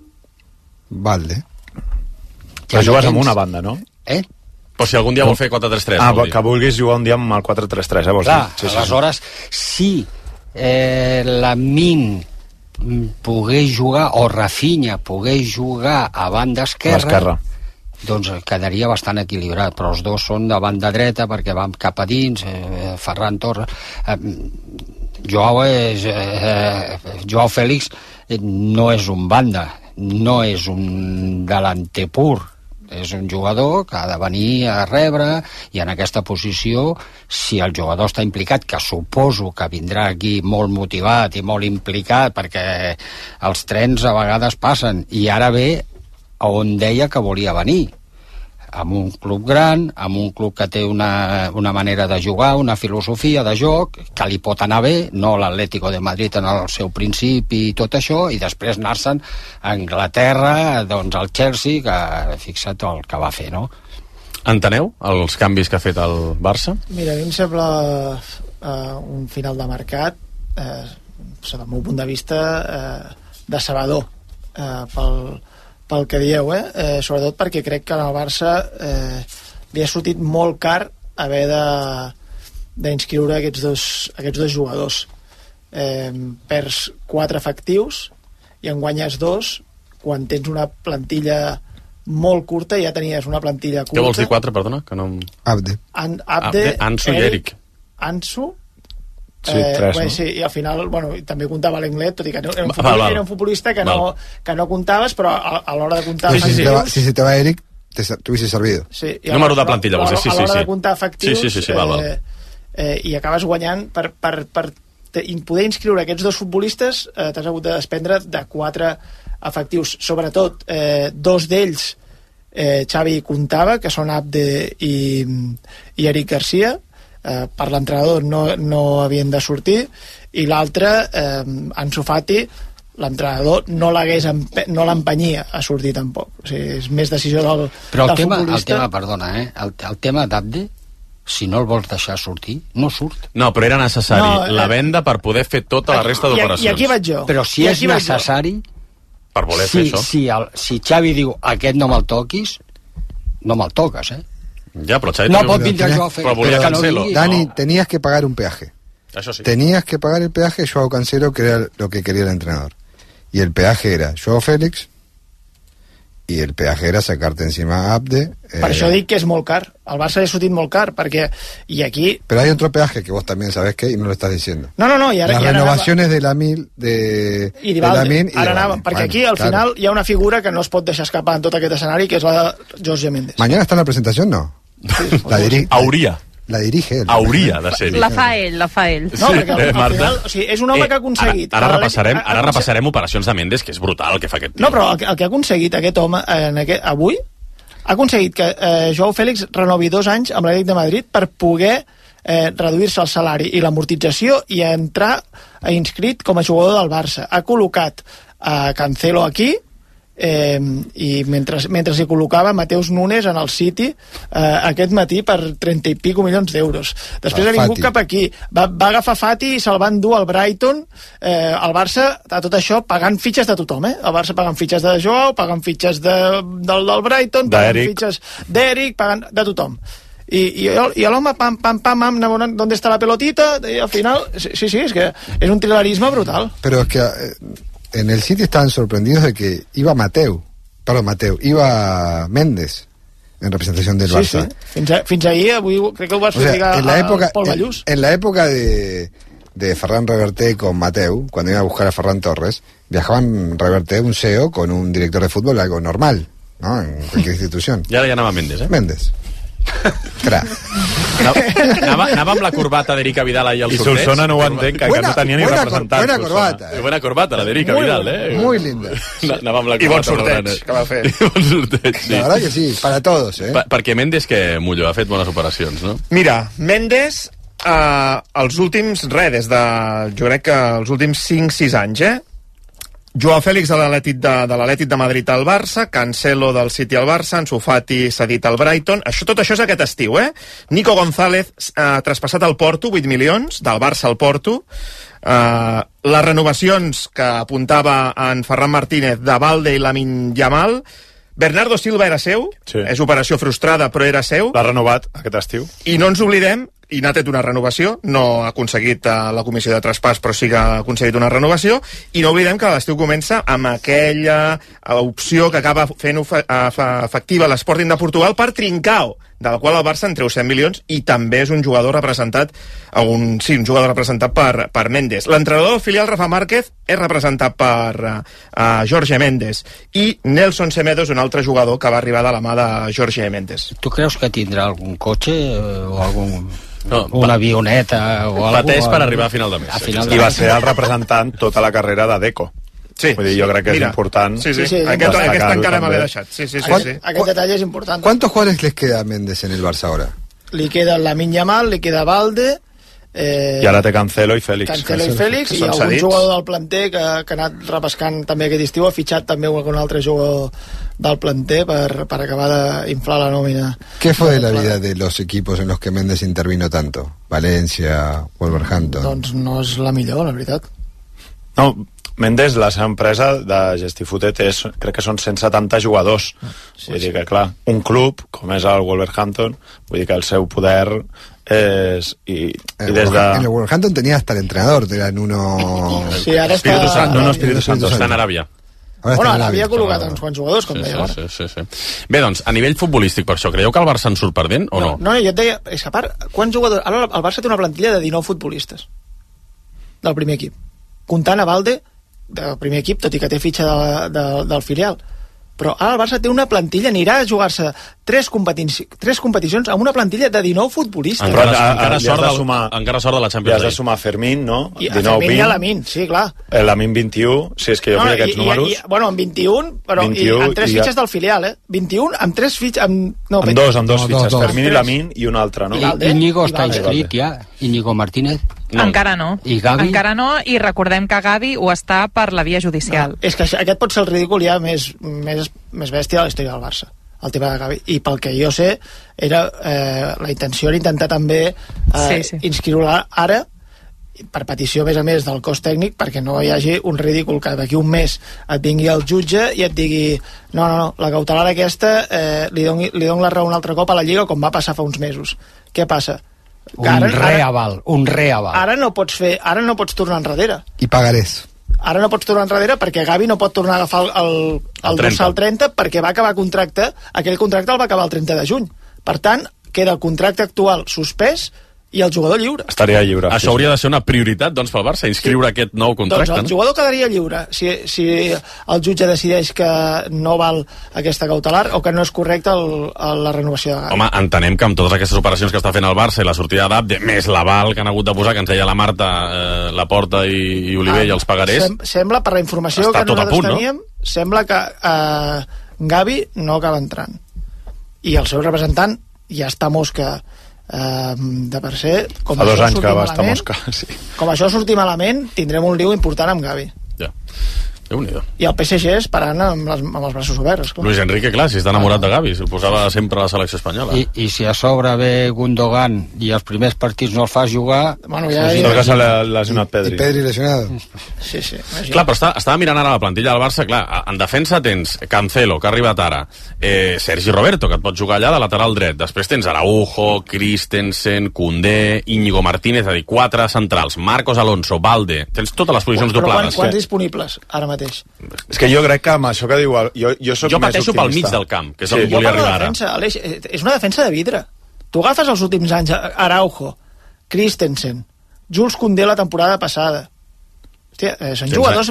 Valde. Ja jugues amb una banda, no? Però si algun dia vol fer 4-3-3. Que vulguis jugar un dia amb el 4-3-3, vols dir? Sí, aleshores, si Lamine pogués jugar, o Rafinha pogués jugar a banda esquerra, doncs quedaria bastant equilibrat, però els dos són de banda dreta perquè van cap a dins. Ferran Torres, Joao Félix no és un banda, no és un delanter pur, és un jugador que ha de venir a rebre, i en aquesta posició, si el jugador està implicat, que suposo que vindrà aquí molt motivat i molt implicat, perquè els trens a vegades passen, i ara ve on deia que volia venir, amb un club gran, amb un club que té una manera de jugar, una filosofia de joc, que li pot anar bé, no l'Atlético de Madrid en el seu principi i tot això, i després anar-se'n a Anglaterra, doncs al Chelsea, que fixa't el que va fer, no? Enteneu els canvis que ha fet el Barça? Mira, a mi em sembla un final de mercat, del meu punt de vista, decebedor pel que dieu, sobretot perquè crec que al Barça li ha sortit molt car haver d'inscriure aquests dos jugadors. Perds 4 efectius i en guanyes 2 quan tens una plantilla molt curta. Ja tenies una plantilla curta. Què vols dir 4, perdona? Que no... Abde, Ansu i Eric. Ansu, sí, 3, no? Sí, i al final, també comptava l'Englet, tot i que era un futbolista que no comptaves, però a l'hora de comptar efectius... Si se te va Eric, te hubiese servido. Sí, número de plantilla, vols dir, sí. A l'hora de comptar efectius, val. I acabes guanyant per poder inscriure aquests dos futbolistes, t'has hagut de desprendre de 4 efectius. Sobretot, 2 d'ells Xavi comptava, que són Abde i Eric Garcia. Per l'entrenador no havien de sortir, i l'altre, Ansu Fati, l'entrenador no l'empenyia a sortir tampoc. O sigui, és més decisió del futbolista. El tema d'Abde, si no el vols deixar sortir, no surt. No, però era necessari la venda per poder fer tota la resta d'operacions. I aquí vaig jo. Però si és necessari, per voler fer això. Si Xavi diu aquest no me'l toquis, no me'l toques, Ya, pero no pot vindre Joao Félix. Dani, tenías que pagar un peaje. Eso sí. Tenías que pagar el peaje Joao Cancelo, que era lo que quería el entrenador. Y el peaje era Joao Félix, i el peaje era sacarte encima a Abde. Per això dic que és molt car. El Barça li ha sortit molt car, perquè... I aquí... Pero hay otro peaje que vos también sabés que y no lo estás diciendo. No, y ara, las renovaciones de Lamine i Lamine. Ara anàvem, perquè aquí al final hi ha una figura que no es pot deixar escapar en tot aquest escenari, que és la de Jorge Méndez. ¿Mañana está en la presentación? No. Hauria. La dirige él. Hauria de ser. La fa ell. No, perquè al final, o sigui, és un home que ha aconseguit... Ara repassarem operacions de Mendes, que és brutal el que fa aquest tio. No, però el que ha aconseguit aquest home avui, ha aconseguit que Joao Félix renovi 2 anys amb l'Atlètic de Madrid per poder reduir-se el salari i l'amortització i entrar inscrit com a jugador del Barça. Ha col·locat Cancelo aquí, i mentre s'hi col·locava Mateus Nunes en el City aquest matí per 30 i pico milions d'euros. Després ha vingut cap aquí, va agafar Fati i se'l va endur al Brighton. El Barça, a tot això, pagant fitxes de tothom, El Barça pagant fitxes de Joao, pagant fitxes del Brighton, pagant fitxes d'Eric, pagant de tothom. Y l'home, pam, ¿dónde está la pelotita? Y al final, sí, es que es un trilerismo brutal. Pero es que en el City estaban sorprendidos de que iba iba Méndez en representación del Barça. Sí. Fins ahir, avui crec que ho vas fer en la época de Ferran Reverté con Mateu, cuando iba a buscar a Ferran Torres, viajaban Reverté, un CEO, con un director de fútbol, algo normal, ¿no? En cualquier institución. Y ahora ya anava Méndez, Méndez. Anava amb la corbata d'Eric Vidal ahir al sorteig. I Solsona no ho entenc, que no tenia ni representant. Buena corbata, la d'Eric Vidal, Muy linda. Anava amb la corbata. I bon sorteig, que va fer. Bon sorteig, sí. La verdad que sí, para todos, Perquè Mendes, que Mullo, ha fet bones operacions, no? Mira, Mendes, els últims, jo crec que els últims 5-6 anys, Joao Félix de l'Atlètic de Madrid al Barça, Cancelo del City al Barça, Ansu Fati cedit al Brighton, tot això és aquest estiu, Nico González traspassat al Porto, 8 milions, del Barça al Porto, les renovacions que apuntava en Ferran Martínez de Valde i Lamine Yamal, Bernardo Silva era seu, és operació frustrada però era seu. L'ha renovat aquest estiu. I no ens oblidem, i n'ha fet una renovació, no ha aconseguit la comissió de traspàs, però sí que ha aconseguit una renovació, i no oblidem que l'estiu comença amb aquella opció que acaba fent efectiva l'Sporting de Portugal per Trincao, de la qual el Barça en treu 100 milions, i també és un jugador representat per Mendes. L'entrenador del filial, Rafa Márquez, és representat per Jorge Mendes, i Nelson Semedo és un altre jugador que va arribar de la mà de Jorge Mendes. Tu creus que tindrà algun cotxe o una avioneta o alguna cosa? Pateix per arribar a final de mes. I va ser el representant tota la carrera de Deco. Sí, vull dir, jo crec que és important. Sí, aquest encara m'ha deixat. Aquest detall és important. ¿Cuántos jugadores les queda a Méndez en el Barça ahora? Li queda Lamine Yamal, li queda Valde, i ara té Cancelo i Félix. I algun jugador del planter que ha anat repescant també aquest estiu, ha fitxat també algun altre jugador del planter per acabar d'inflar la nòmina. ¿Qué fue de la vida de los equipos en los que Méndez intervino tanto? Valencia, Wolverhampton. Doncs no és la millor, la veritat. No, Mendes, la seva empresa de Gestifutet, crec que són 170 jugadors. Vull dir que, clar, un club, com és el Wolverhampton, vull dir que el seu poder és... En el Wolverhampton tenía hasta el entrenador, eran uno... Sí, ara està... Espíritu Santo. Està en Aràbia. Bueno, ara havia col·locat uns quants jugadors, com deia ara. Sí. Bé, doncs, a nivell futbolístic, per això, creieu que el Barça en surt perdent o no? No, jo et deia, és que a part, quants jugadors... Ara el Barça té una plantilla de 19 futbolistes del primer equip, comptant a Valde del primer equip, tot i que té fitxa del filial. Però ara el Barça té una plantilla, anirà a jugar-se 3 competicions amb una plantilla de 19 futbolistes. Encara sort de la Champions League. Has de sumar Fermín, no? I a Fermín i a Lamine, sí, clar. Lamine 21, si és que jo feia aquests números. Bueno, amb 21, però amb 3 fitxes del filial, 21 amb 3 fitxes... Amb dos fitxes, Fermín i Lamine i un altre, no? Íñigo està inscrit ja, Íñigo Martínez. No. Encara no. I Gavi? Encara no, i recordem que Gavi ho està per la via judicial. No, és que aquest pot ser el ridícul ja més bèstia de la història del Barça, el tema de Gavi. I pel que jo sé, era la intenció era intentar també inscriure-la ara, per petició, a més del cos tècnic, perquè no hi hagi un ridícul que d'aquí un mes et vingui el jutge i et digui no, la cautelar aquesta li dono la raó un altre cop a la Lliga, com va passar fa uns mesos. Què passa? Un reaval. Ara no pots tornar enrere. I pagarés. Ara no pots tornar enrere perquè Gavi no pot tornar a agafar el dorsal 30 perquè va acabar contracte, aquell contracte el va acabar el 30 de juny. Per tant, queda el contracte actual suspès i el jugador lliure. Estaria lliure. Això hauria de ser una prioritat, doncs, pel Barça, inscriure aquest nou contracte. Doncs el jugador quedaria lliure si el jutge decideix que no val aquesta cautelar o que no és correcte la renovació de Gavi. Home, entenem que amb totes aquestes operacions que està fent el Barça i la sortida d'Abde, més l'aval que han hagut de posar, que ens deia la Marta, Laporta i Oliver i els pagarés... Sembla, per la informació que nosaltres teníem, sembla que Gavi no acaba entrant. I el seu representant ja està mosca de per ser, com fa 2 anys que va estar mosca, sí. Com això surti malament, tindrem un lío important amb Gavi. Ja. Déu-n'hi-do. I el PSG esperant amb els braços oberts. Clar. Luis Enrique, clar, si està enamorat de Gavi, se'l posava sempre a la selecció espanyola. I si a sobre ve Gundogan i els primers partits no el fas jugar... Bueno, ja... que s'ha lesionat Pedri. I Pedri lesionat. Sí. Clar, però estava mirant ara la plantilla del Barça, clar, en defensa tens Cancelo, que ha arribat ara, Sergi Roberto, que et pot jugar allà de lateral dret, després tens Araujo, Christensen, Koundé, Íñigo Martínez, és a dir, 4 centrals, Marcos Alonso, Balde, tens totes les posicions doblades. Quants disponibles ara mateix? És que jo crec que amb això que diu... Jo pateixo pel mig del camp, que és on volia arribar ara. Aleix, és una defensa de vidre. Tu agafes els últims anys Araujo, Christensen, Jules Koundé la temporada passada. Hòstia, són jugadors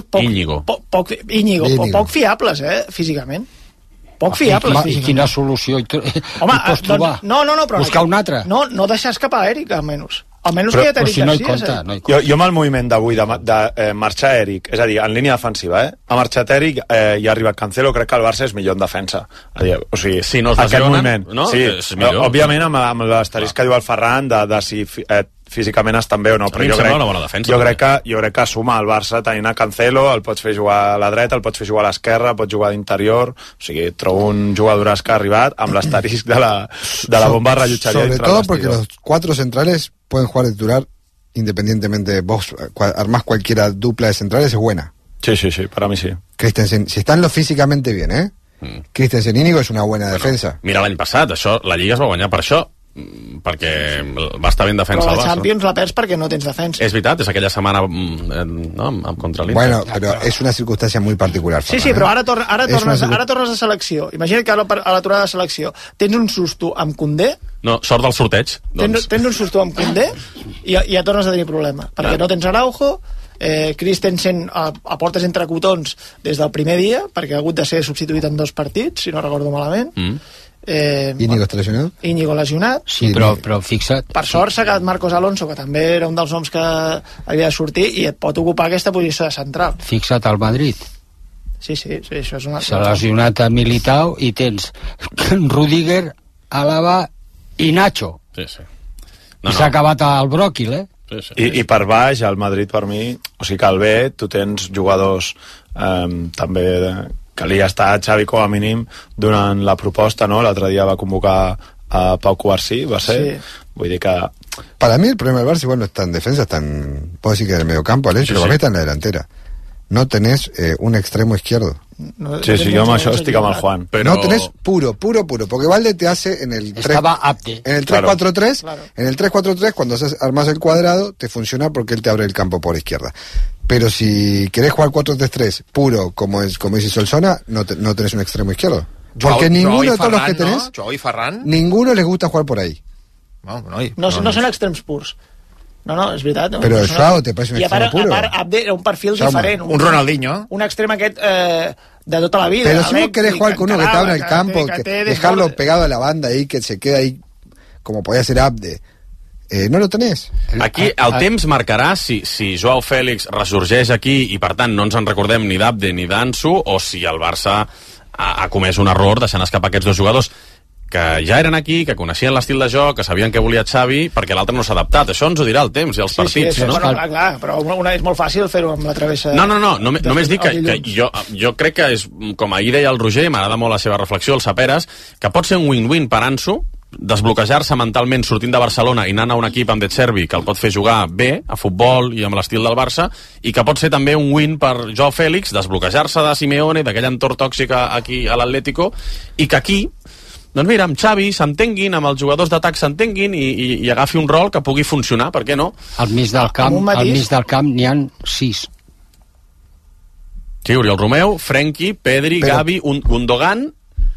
poc fiables, físicament. Poc fiables, físicament. I quina solució hi pots trobar? No, però... Buscar un altre? No deixar escapar Eric, almenys. Almenys que ja però si no hi compta, Jo amb el moviment d'avui de marxar Eric, és a dir, en línia defensiva, ha marxat Eric i ha arribat Cancelo, crec que el Barça és millor en defensa. O sigui, si no es lesionen, no? Sí, òbviament amb l'asterisc que diu el Ferran de si físicament estan bé o no, però jo crec que suma el Barça tenint a Cancelo, el pots fer jugar a la dreta, el pots fer jugar a l'esquerra, pots jugar d'interior, o sigui, trobo un jugadoràs que ha arribat amb l'asterisc de la bomba rellotgeria. Sobre todo porque los 4 centrales pueden jugar de titular independientemente. Vos armás cualquiera dupla de centrales, es buena. Sí, para mí sí. Christensen, si están físicamente bien, Christensen Íñigo és una buena defensa. Mira, l'any passat, la Lliga es va guanyar per això, perquè va estar ben defensa però el Barça. Però la Champions la perds perquè no tens defensa. És veritat, és aquella setmana contra l'Inter. Bueno, però és una circunstància molt particular. Sí, però ara tornes a selecció. Imagina't que a l'aturada de selecció tens un susto amb Koundé. No, sort del sorteig. Tens un susto amb Koundé i ja tornes a tenir problema, perquè no tens Araujo, Christensen a portes entre cotons des del primer dia, perquè ha hagut de ser substituït en 2 partits, si no recordo malament. Íñigo està lesionat? Íñigo lesionat. Sí, però fixa't. Per sort s'ha quedat Marcos Alonso, que també era un dels noms que havia de sortir i et pot ocupar aquesta posició de central. Fixa't al Madrid. Sí, això és una... S'ha lesionat a Militao i tens Rudiger, Alaba i Nacho. Sí. I s'ha acabat el bròquil, Sí. I per baix, al Madrid, per mi, o sigui que al B tu tens jugadors també que li està Xavi com a mínim donant la proposta, no? L'altre dia va convocar a Pau Cubarsí, va ser? Sí. Vull dir que... Para mí el problema del Barça igual no está en defensa, puedo decir que en el medio campo, Aleix, pero para mí está en la delantera. No tenés un extremo izquierdo. Sí, yo amb això estic amb el Juan. Pero... No tenés puro, porque Valde te hace en el 3-4-3, claro. En el 3-4-3 cuando armas el cuadrado te funciona porque él te abre el campo por izquierda. Pero si querés jugar 4-3-3 puro, como dice Solsona, no tenés un extremo izquierdo. Porque ninguno de todos los que tenés, ninguno les gusta jugar por ahí. No són extrems purs. No, és veritat. Però Joao te parece un extremo puro. I a part, Abde era un perfil diferent. Un Ronaldinho. Un extrem aquest de tota la vida. Pero si vos querés jugar con uno que te abra el campo, dejarlo pegado a la banda ahí, que se queda ahí como podía ser Abde, no lo tenés. Aquí el temps marcarà si Joao Félix ressorgeix aquí i per tant no ens en recordem ni d'Abde ni d'Ansu, o si el Barça ha comès un error deixant escapar aquests 2 jugadors que ja eren aquí, que coneixien l'estil de joc, que sabien què volia Xavi, perquè l'altre no s'ha adaptat. Això ens ho dirà el temps i els partits. Sí, no? Clar, però és molt fàcil fer-ho amb la travessa... No, només dic que jo crec que és, com ahir deia el Roger, m'agrada molt la seva reflexió, el Saperes, que pot ser un win-win per Ansu, desbloquejar-se mentalment sortint de Barcelona i anant a un equip amb De Zerbi que el pot fer jugar bé, a futbol i amb l'estil del Barça, i que pot ser també un win per Joao Félix, desbloquejar-se de Simeone, d'aquell entorn tòxic aquí a l'Atlético, i que aquí, doncs mira, amb Xavi s'entenguin, amb els jugadors d'atac s'entenguin i agafi un rol que pugui funcionar, per què no? Al mig del camp n'hi ha 6. Sí, Oriol Romeu, Frenkie, Pedri, Gavi, Gundogan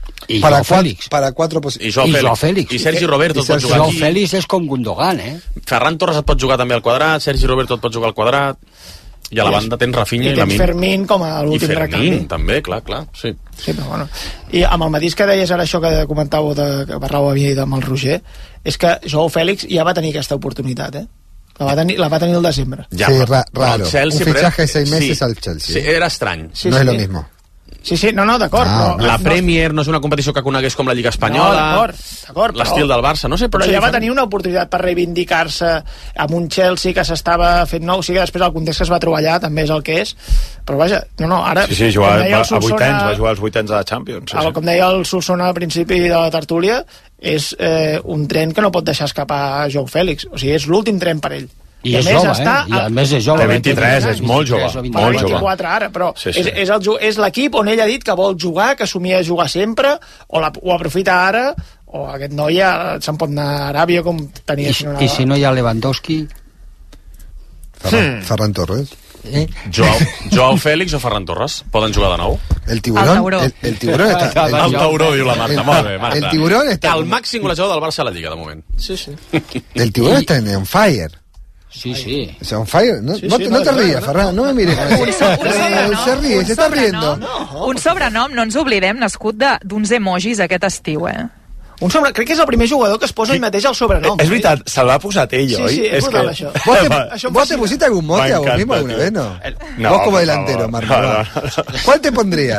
I Joao Félix. Para cuatro I Joao Félix. I Sergi Roberto et pot jugar aquí. Joao Félix és com Gundogan, Ferran Torres et pot jugar també al quadrat, Sergi Roberto et pot jugar al quadrat, i a la banda tens Rafinha i Lamine. I tens Fermín com a l'últim recanvi. I Fermín, també, clar, sí. Sí, però bueno. I amb el mateix que deies ara això que comentàveu, que parlàveu amb el Roger, és que Joao Félix ja va tenir aquesta oportunitat, La va tenir el desembre. Ja, sí, raro. Un fichaje de 6 meses al Chelsea. Sí, era estrany. No és lo mismo. Sí, no, d'acord. La Premier no és una competició que conegués com la Lliga Espanyola, d'acord, l'estil del Barça, no sé. Però ja va tenir una oportunitat per reivindicar-se amb un Chelsea que s'estava fent nou, o sigui que després el context que es va trobar allà també és el que és, però vaja, ara... Sí, va jugar als 8 anys de la Champions. Com deia el Solsona al principi de la tertúlia, és un tren que no pot deixar escapar Joao Félix, o sigui, és l'últim tren per ell. I és jove, I a més és jove. Té 23, és molt jove. 24 ara, però és l'equip on ell ha dit que vol jugar, que somia jugar sempre, o aprofita ara, o aquest noi ja se'n pot anar a Aràbia com tenia... I si no hi ha Lewandowski... Ferran Torres. Joao Félix o Ferran Torres poden jugar de nou? El tiburón. El tiburón está... El tauró, diu la Marta. Molt bé, Marta. El tiburón está... El màxim golejador del Barça a la Lliga, de moment. Sí. El tiburón está en fire. Sí. O sea, on fire. No te rías, Ferran, no me mires. Se ríe, se está riendo. Un sobrenom, no ens oblidem, nascut d'uns emojis aquest estiu, Crec que és el primer jugador que es posa ell mateix el sobrenom. És veritat, se'l va posat ell, oi? Sí, és brutal, això. ¿Vos te pusiste algún mote a vos mismo alguna vez, no? Vos como delantero, Marco. ¿Cuál te pondrías?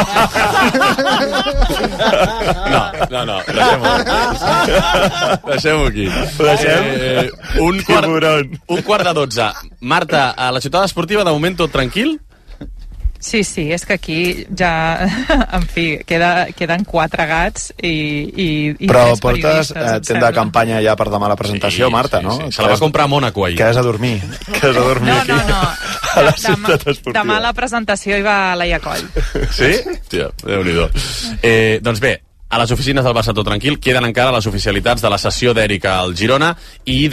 No, deixem-ho aquí. Un quart de 12. Marta, a la ciutat esportiva, de moment tot tranquil? Sí, és que aquí ja, en fi, queden 4 gats i però portes tenda de campanya ja per demà la presentació, Marta, no? Sí. Se la va comprar a Mònaco ahir. Que has a dormir No. Demà la presentació hi va a Laia Coll. Sí? Tia, Déu-n'hi-do. Doncs bé, a les oficines del Barça tot tranquil, queden encara les oficialitats de la cessió d'Èric al Girona i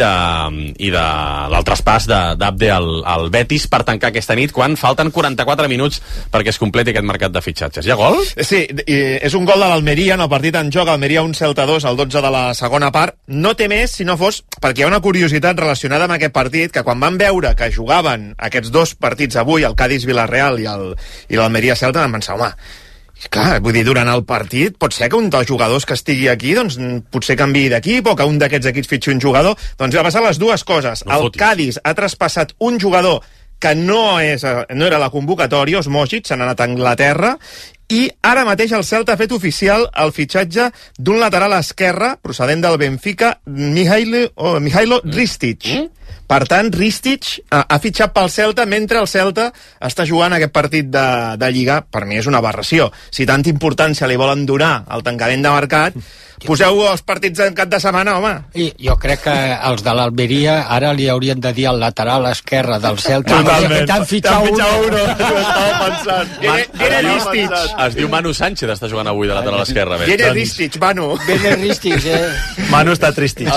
del traspàs d'Abde al Betis per tancar aquesta nit, quan falten 44 minuts perquè es completi aquest mercat de fitxatges. Hi ha gol? Sí, és un gol de l'Almeria en el partit en joc, Almeria 1, Celta 2, al 12 de la segona part. No té més si no fos perquè hi ha una curiositat relacionada amb aquest partit, que quan van veure que jugaven aquests dos partits avui, el Cádiz-Villarreal i l'Almeria-Celta, van pensar, home, clar, vull dir, durant el partit pot ser que un dels jugadors que estigui aquí doncs potser canviï d'equip o que un d'aquests equips fitxi un jugador. Doncs va passar les dues coses. El Cádiz ha traspassat un jugador que no era la convocatòria, Osmògic, s'han anat a Anglaterra, i ara mateix el Celta ha fet oficial el fitxatge d'un lateral esquerre procedent del Benfica, Mihailo Ristic. Per tant, Ristic ha fitxat pel Celta mentre el Celta està jugant aquest partit de Lliga. Per mi és una aberració. Si tanta importància li volen donar al tancament de mercat, poseu els partits en cap de setmana, home. I jo crec que els de l'Almeria ara li haurien de dir al lateral esquerre del Celta. Totalment. T'han fitxat uno. Estava pensant. Viene Ristic. Es diu Manu Sánchez, està jugant avui de lateral esquerre. Viene Ristic, Manu. Viene Ristic, Manu està tristic.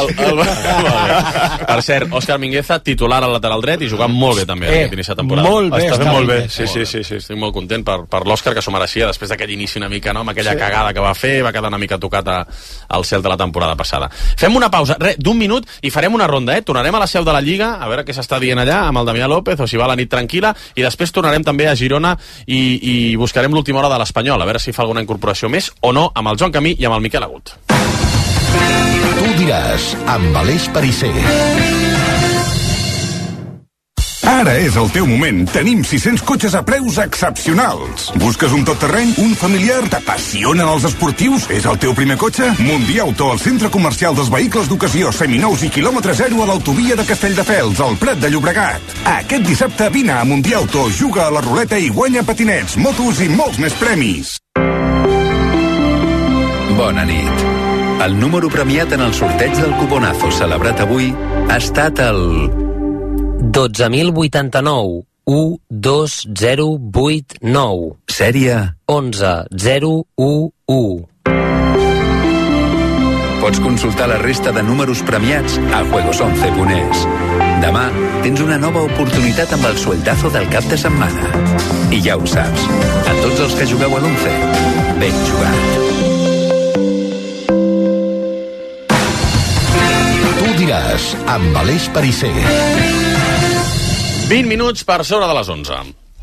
Per cert, Òscar Mingueza, titular al lateral dret i jugant molt bé també aquest inici de temporada. Molt bé. Està fent molt bé. Sí. Estic molt content per l'Òscar, que s'ho mereixia després d'aquell inici una mica, amb aquella cagada que va fer, va quedar una mica tocat al Celta la temporada passada. Fem una pausa, d'un minut, i farem una ronda, Tornarem a la seu de la Lliga, a veure què s'està dient allà, amb el Damià López, o si va la nit tranquil·la, i després tornarem també a Girona i buscarem l'última hora de l'Espanyol, a veure si fa alguna incorporació més o no, amb el Joan Camí i amb el Miquel Agut. Tu diràs, amb Aleix Pariser. Ara és el teu moment. Tenim 600 cotxes a preus excepcionals. Busques un tot-terreny? Un familiar? T'apassionen els esportius? És el teu primer cotxe? Mundiauto, el centre comercial dels vehicles d'ocasió seminous i quilòmetre zero a l'autovia de Castelldefels, al Prat de Llobregat. Aquest dissabte vine a Mundiauto, juga a la ruleta i guanya patinets, motos i molts més premis. Bona nit. El número premiat en el sorteig del cuponazo celebrat avui ha estat el 12.089 12089. Sèrie 11011. Pots consultar la resta de números premiats a juegos11.es. Demà tens una nova oportunitat amb el sueldazo del cap de setmana. I ja ho saps, a tots els que jugueu a l'11, ben jugat. diràs, amb Aleix Perisser. 20 minuts per sobre de les 11.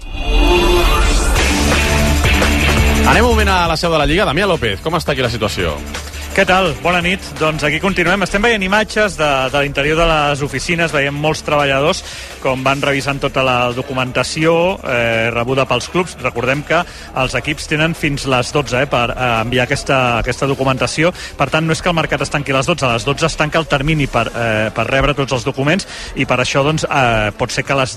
Anem un moment a la seu de la Lliga. Damià López, com està aquí la situació? Què tal? Bona nit. Doncs aquí continuem. Estem veient imatges de l'interior de les oficines, veiem molts treballadors com van revisant tota la documentació rebuda pels clubs. Recordem que els equips tenen fins les 12 per enviar aquesta documentació. Per tant, no és que el mercat es tanqui a les 12, a les 12 es tanca el termini per rebre tots els documents i per això doncs, pot ser que a les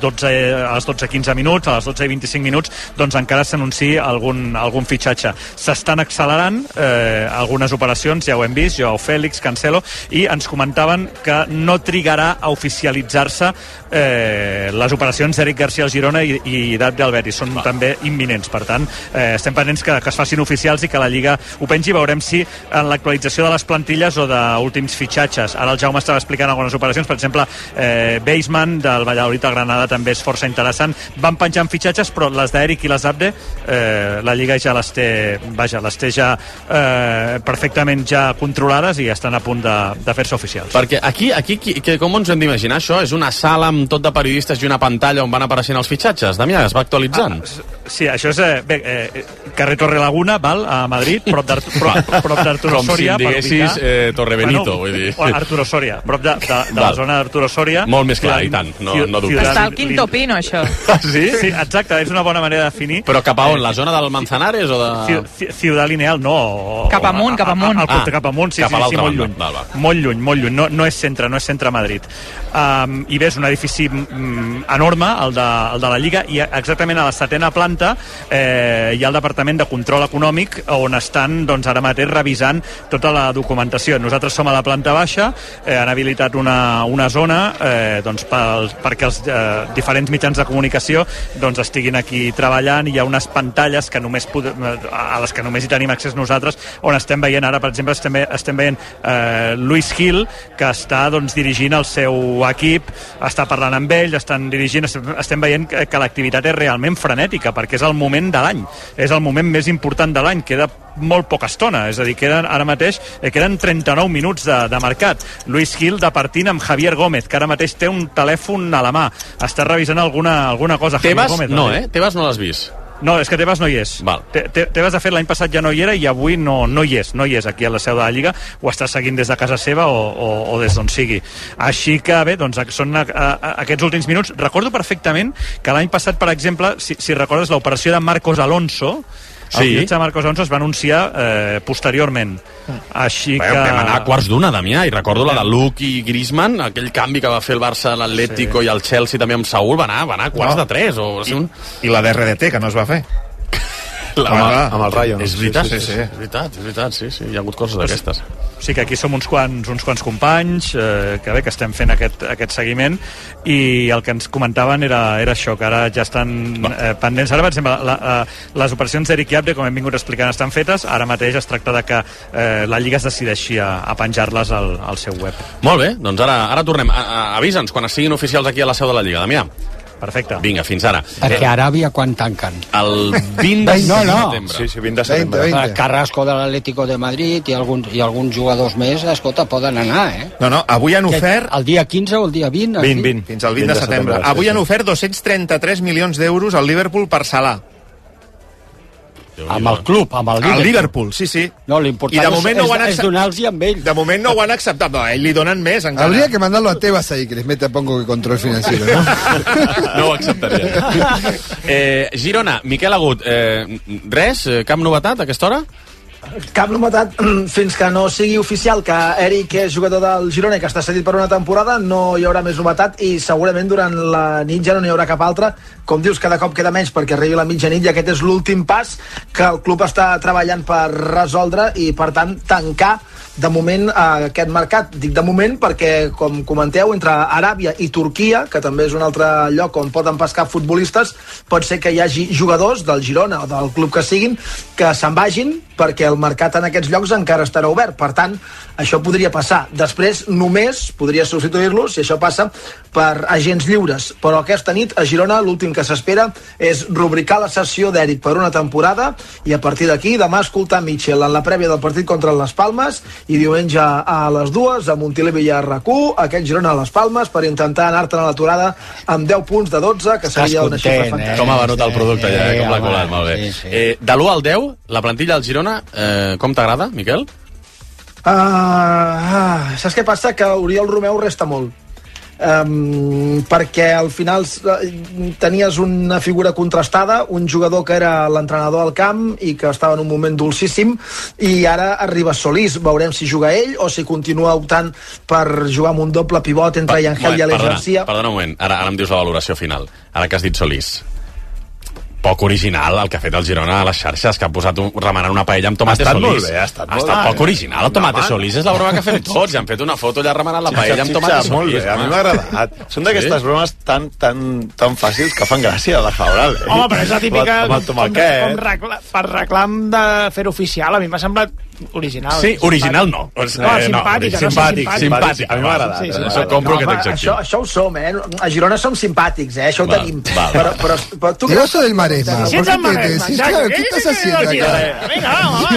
12:15 minuts, a les 12:25 minuts, doncs encara s'anunciï algun fitxatge. S'estan accelerant algunes operacions, ja ho hem vist, Joao Félix, Cancelo, i ens comentaven que no trigarà a oficialitzar-se les operacions d'Eric García al Girona i d'Abde al Betis. Són també imminents, per tant, estem pendents que es facin oficials i que la Lliga ho pengi. Veurem si en l'actualització de les plantilles o d'últims fitxatges. Ara el Jaume estava explicant algunes operacions, per exemple, Beisman del Valladolid a Granada també és força interessant. Van penjant fitxatges, però les d'Eric i les d'Abde la Lliga ja les té ja perfectament ja controlades i estan a punt de fer-se oficials. Perquè aquí com ens hem d'imaginar això? És una sala amb tot de periodistes i una pantalla on van apareixent els fitxatges? Damià, es va actualitzant? Sí, això és carrer Torrelaguna, a Madrid, prop d'Arturo Soria. Com si diguessis Torre Benito, vull dir. Arturo Soria, prop de la zona d'Arturo Soria. Molt més clar, i tant, no dubtes. Està al Quinto Pino, això. Sí, exacte, és una bona manera de definir. Però cap a on? La zona del Manzanares o de... Ciudad Lineal, no. Cap amunt. Cap amunt, sí, molt lluny. Molt lluny. No és centre Madrid. I ves un edifici enorme, el de la Lliga, i exactament a la 7ª planta hi ha el Departament de Control Econòmic on estan doncs, ara mateix revisant tota la documentació. Nosaltres som a la planta baixa, han habilitat una zona doncs, perquè els diferents mitjans de comunicació doncs, estiguin aquí treballant. Hi ha unes pantalles que a les que només hi tenim accés nosaltres, on estem veient ara, per exemple, estem veient Luis Gil, que està doncs, dirigint el seu equip, està parlant amb ell, estem veient que l'activitat és realment frenètica, perquè és el moment de l'any, és el moment més important de l'any, queda molt poca estona, és a dir, ara mateix queden 39 minuts de mercat. Luis Gil departint amb Javier Gómez, que ara mateix té un telèfon a la mà, està revisant alguna cosa. Tebas no, Tebas no l'has vist. No, és que Tebas no hi és. Tebas, de fet, l'any passat ja no hi era i avui no hi és aquí a la seu de la Lliga. Ho està seguint des de casa seva o des d'on sigui. Així que, bé, doncs són aquests últims minuts. Recordo perfectament que l'any passat, per exemple, si recordes l'operació de Marcos Alonso, el fitxatge de Marcos Alonso es va anunciar posteriorment. Així que... Vam anar a quarts d'una, Damià, i recordo la de Luke i Griezmann, aquell canvi que va fer el Barça a l'Atlético i el Chelsea també amb Saúl, va anar a quarts de 3. I la de RDT, que no es va fer. Amb el Rayo. És veritat, sí. És veritat, sí. Hi ha hagut coses d'aquestes. Sí, que aquí som uns quants companys que estem fent aquest seguiment, i el que ens comentaven era això, que ara ja estan pendents. Ara, per exemple, les operacions d'Eric i Abde, com hem vingut explicant, estan fetes. Ara mateix es tracta de que la Lliga es decideixi a penjar-les al seu web. Molt bé, doncs ara tornem. Avisa'ns quan siguin oficials aquí a la seu de la Lliga, Damià. Perfecte. Vinga, fins ara. Perquè Aràbia quan tanquen? El 20 de setembre. Sí, 20 de setembre. Carrasco de l'Atlético de Madrid i alguns jugadors més, escolta, poden anar, No, avui han ofert... El dia 15 o el dia 20? 20. Fins al 20 de setembre. Avui han ofert 233 milions d'euros al Liverpool per Salah. Amb el club, amb el Liverpool. El Liverpool, sí. No, l'important és donar-los amb ell. De moment no ho han acceptat, no, a ell li donen més encara. Habría que mandarlo a Tebas ahí, que les meta poco de control financiero, ¿no? No ho acceptaria. Girona, Miquel Agut, res? Cap novetat a aquesta hora? Cap novetat fins que no sigui oficial que Eric és jugador del Girona i que està cedit per una temporada. No hi haurà més novetat i segurament durant la nit ja no n'hi haurà cap altra. Com dius, cada cop queda menys perquè arribi la mitjanit i aquest és l'últim pas que el club està treballant per resoldre i, per tant, tancar de moment aquest mercat. Dic de moment perquè, com comenteu, entre Aràbia i Turquia, que també és un altre lloc on poden pescar futbolistes, pot ser que hi hagi jugadors del Girona o del club que siguin que se'n vagin perquè el mercat en aquests llocs encara estarà obert. Per tant, això podria passar. Després només podria substituir-los si això passa per agents lliures. Però aquesta nit a Girona l'últim que s'espera és rubricar la sessió d'Eric per una temporada i a partir d'aquí demà escoltar Mitchell en la prèvia del partit contra les Palmes i diumenge a les 2 a Montilivi i a RAC1, aquest Girona a les Palmes, per intentar anar-te'n a l'aturada amb 10 punts de 12, que seria una xifra fantàstica. Com ha venut el producte ja, com l'ha colat, molt bé. De l'1 al 10, la plantilla del Girona, com t'agrada, Miquel? Saps què passa? Que Oriol Romeu resta molt. Perquè al final tenies una figura contrastada, un jugador que era l'entrenador al camp i que estava en un moment dolcíssim, i ara arriba Solís. Veurem si juga ell o si continua optant per jugar amb un doble pivot entre Yangel i Aleix Garcia. Perdona un moment, ara em dius la valoració final, ara que has dit Solís. Poc original el que ha fet el Girona a les xarxes, que ha posat remenant una paella amb tomate Solís. Ha estat molt bé. Poc original el tomate Solís, és la broma que fem tots, i han fet una foto allà remenant la paella amb tomate Solís. Molt bé, a mi m'ha agradat. Són d'aquestes bromes tan fàcils que fan gràcia a la Fabral. Home, però és la típica per reclam de fer oficial, a mi m'ha semblat original. Sí, original no. Simpàtic. A mi m'ha agradat. Això compro que t'exectiu. Això ho som, A Girona som simpàtics, Això ho tenim. Però tu... Yo soy del Maresma. Si ets el Maresma, ¿Qué estás haciendo acá? Vinga,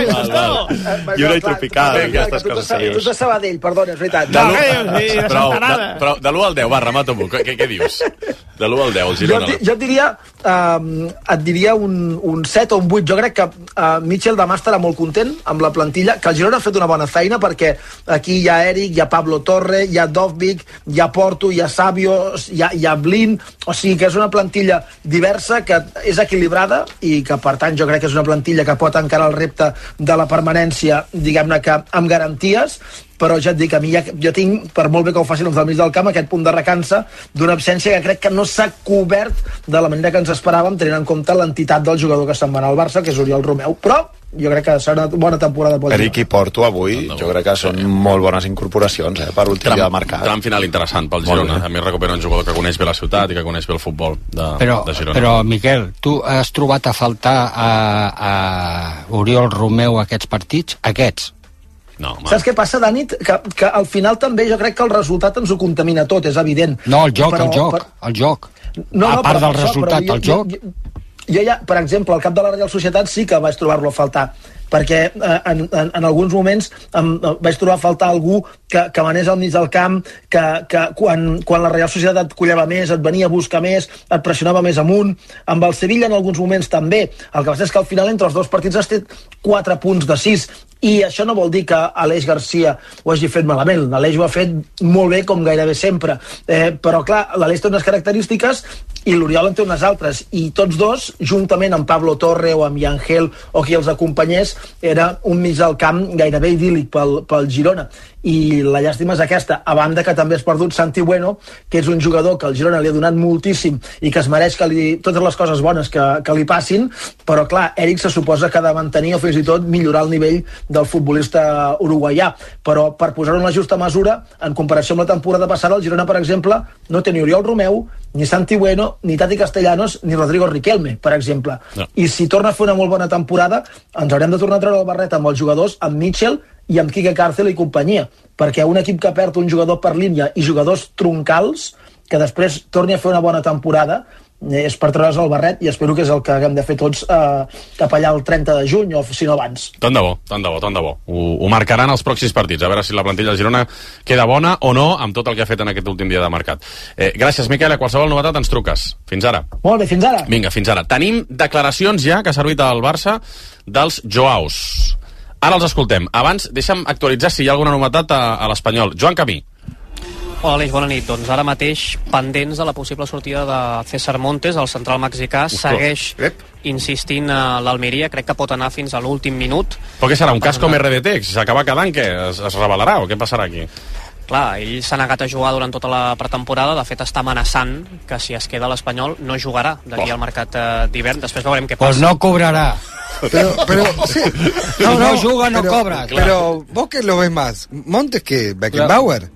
va. I una tropical, aquestes coses serioses. Tu de Sabadell, perdona, és veritat. Però de l'1 al 10, va, remata-m'ho. Què dius? De l'1 al 10, el Girona. Jo et diria un 7 o un 8. Jo crec que Mitchell demà estarà molt content amb la plantilla, que el Girona ha fet una bona feina, perquè aquí hi ha Eric, hi ha Pablo Torre, hi ha Dovvik, hi ha Porto, hi ha Savio, hi ha Blin, o sigui que és una plantilla diversa, que és equilibrada i que per tant jo crec que és una plantilla que pot encarar el repte de la permanència, diguem-ne que amb garanties, però ja et dic, a mi jo tinc, per molt bé que ho facin els del mig del camp, aquest punt de recança d'una absència que crec que no s'ha cobert de la manera que ens esperàvem, tenint en compte l'entitat del jugador que se'n va anar al Barça, que és Oriol Romeu, però jo crec que serà una bona temporada pel Eric i Porto avui, jo crec que són molt bones incorporacions per últim dia de mercat. Tram final interessant pel Girona. A mi recupera un jugador que coneix bé la ciutat i que coneix bé el futbol de Girona. Però, Miquel, tu has trobat a faltar a Oriol Romeu aquests partits? Aquests? No, saps què passa, Dani? Que al final també jo crec que el resultat ens ho contamina tot, és evident. No, el joc. No, a part del resultat, el joc. Jo ja, per exemple, al cap de la Reial Societat sí que vaig trobar-lo a faltar, perquè en alguns moments vaig trobar a faltar algú que manés al mig del camp, que quan la Reial Societat et collava més, et venia a buscar més, et pressionava més amunt. Amb el Sevilla en alguns moments també. El que passa és que al final entre els dos partits has tret 4 punts de 6, i això no vol dir que Aleix Garcia ho hagi fet malament. L'Aleix ho ha fet molt bé, com gairebé sempre, però clar, l'Aleix té unes característiques i l'Oriol en té unes altres, i tots dos, juntament amb Pablo Torre o amb Yangel o qui els acompanyés, era un mig del camp gairebé idíl·lic pel Girona. I la llàstima és aquesta, a banda que també has perdut Santi Bueno, que és un jugador que el Girona li ha donat moltíssim i que es mereix totes les coses bones que li passin, però clar, Eric se suposa que ha de mantenir o fins i tot millorar el nivell del futbolista uruguaià, però per posar-ho en la justa mesura, en comparació amb la temporada passada, el Girona, per exemple, no té ni Oriol Romeu, ni Santi Bueno, ni Tati Castellanos, ni Rodrigo Riquelme, per exemple. No. I si torna a fer una molt bona temporada, ens haurem de tornar a treure el barret amb els jugadors, amb Mitchell i amb Quique Cárcel i companyia, perquè un equip que perd un jugador per línia i jugadors troncals, que després torni a fer una bona temporada, és per treure's el barret, i espero que és el que haguem de fer tots cap allà el 30 de juny o si no abans. Tant de bo. Ho marcaran els pròxims partits, a veure si la plantilla del Girona queda bona o no amb tot el que ha fet en aquest últim dia de mercat. Gràcies, Miquel, a qualsevol novetat ens truques. Fins ara. Molt bé, fins ara. Vinga, fins ara. Tenim declaracions ja que ha servit al Barça dels Joaus. Ara els escoltem. Abans, deixa'm actualitzar si hi ha alguna novetat a l'Espanyol. Joan Camí. Hola, Aleix, bona nit. Doncs ara mateix pendents de la possible sortida de César Montes, el central mexicà. Segueix insistint a l'Almeria, crec que pot anar fins a l'últim minut. Però què serà, un cas com RDT? Si s'acaba quedant, què? Es revelarà o què passarà aquí? Clar, ell s'ha negat a jugar durant tota la pretemporada, de fet està amenaçant que si es queda a l'Espanyol no jugarà d'aquí al mercat d'hivern, després veurem què passa. Pues no cobrará. Pero sí. No juga, no cobra. Pero vos que lo ves más, ¿Montes que Beckenbauer?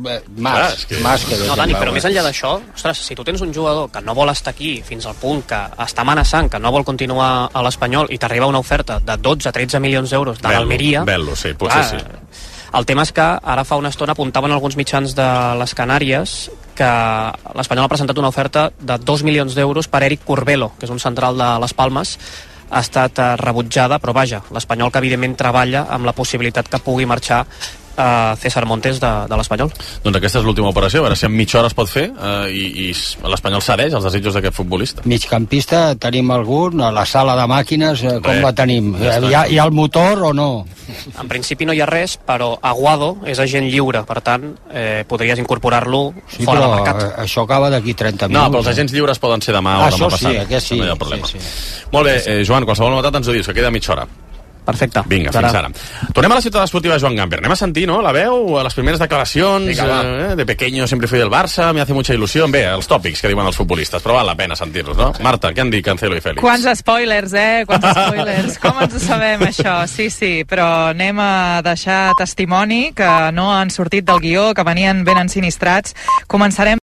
Más que Beckenbauer. No, Dani, però més enllà d'això, ostres, si tu tens un jugador que no vol estar aquí fins al punt que està amenaçant, que no vol continuar a l'Espanyol i t'arriba una oferta de 12-13 milions d'euros de l'Almeria... Bello, sí, potser sí. El tema és que ara fa una estona apuntaven alguns mitjans de les Canàries que l'Espanyol ha presentat una oferta de 2 milions d'euros per Eric Curbelo, que és un central de les Palmes. ha estat rebutjada, però vaja, l'Espanyol que evidentment treballa amb la possibilitat que pugui marxar César Montes de l'Espanyol. Doncs aquesta és l'última operació, a veure si en mitja hora es pot fer i l'Espanyol cedeix els desitjos d'aquest futbolista. Migcampista, tenim algun? A la sala de màquines, com la tenim? Hi ha el motor o no? En principi no hi ha res, però Aguado és agent lliure, per tant, podries incorporar-lo fora del mercat. Això acaba d'aquí 30 minuts. No, però els agents lliures poden ser demà o demà passat. Això sí, aquest sí. No hi ha problema. Sí. Molt bé, Joan, qualsevol novetat ens ho dius, que queda mitja hora. Perfecte. Vinga, fins ara. Tornem a la ciutat esportiva de Joan Gamper. Anem a sentir, no?, la veu, les primeres declaracions. De pequeño siempre fui del Barça, me hace mucha ilusión. Bé, els tòpics que diuen els futbolistes, però val la pena sentir-los, no? Marta, què han dit Cancelo i Fèlix? Quants spoilers, Quants spoilers. Com ens ho sabem, això? Sí, però anem a deixar testimoni que no han sortit del guió, que venien ben ensinistrats. Començarem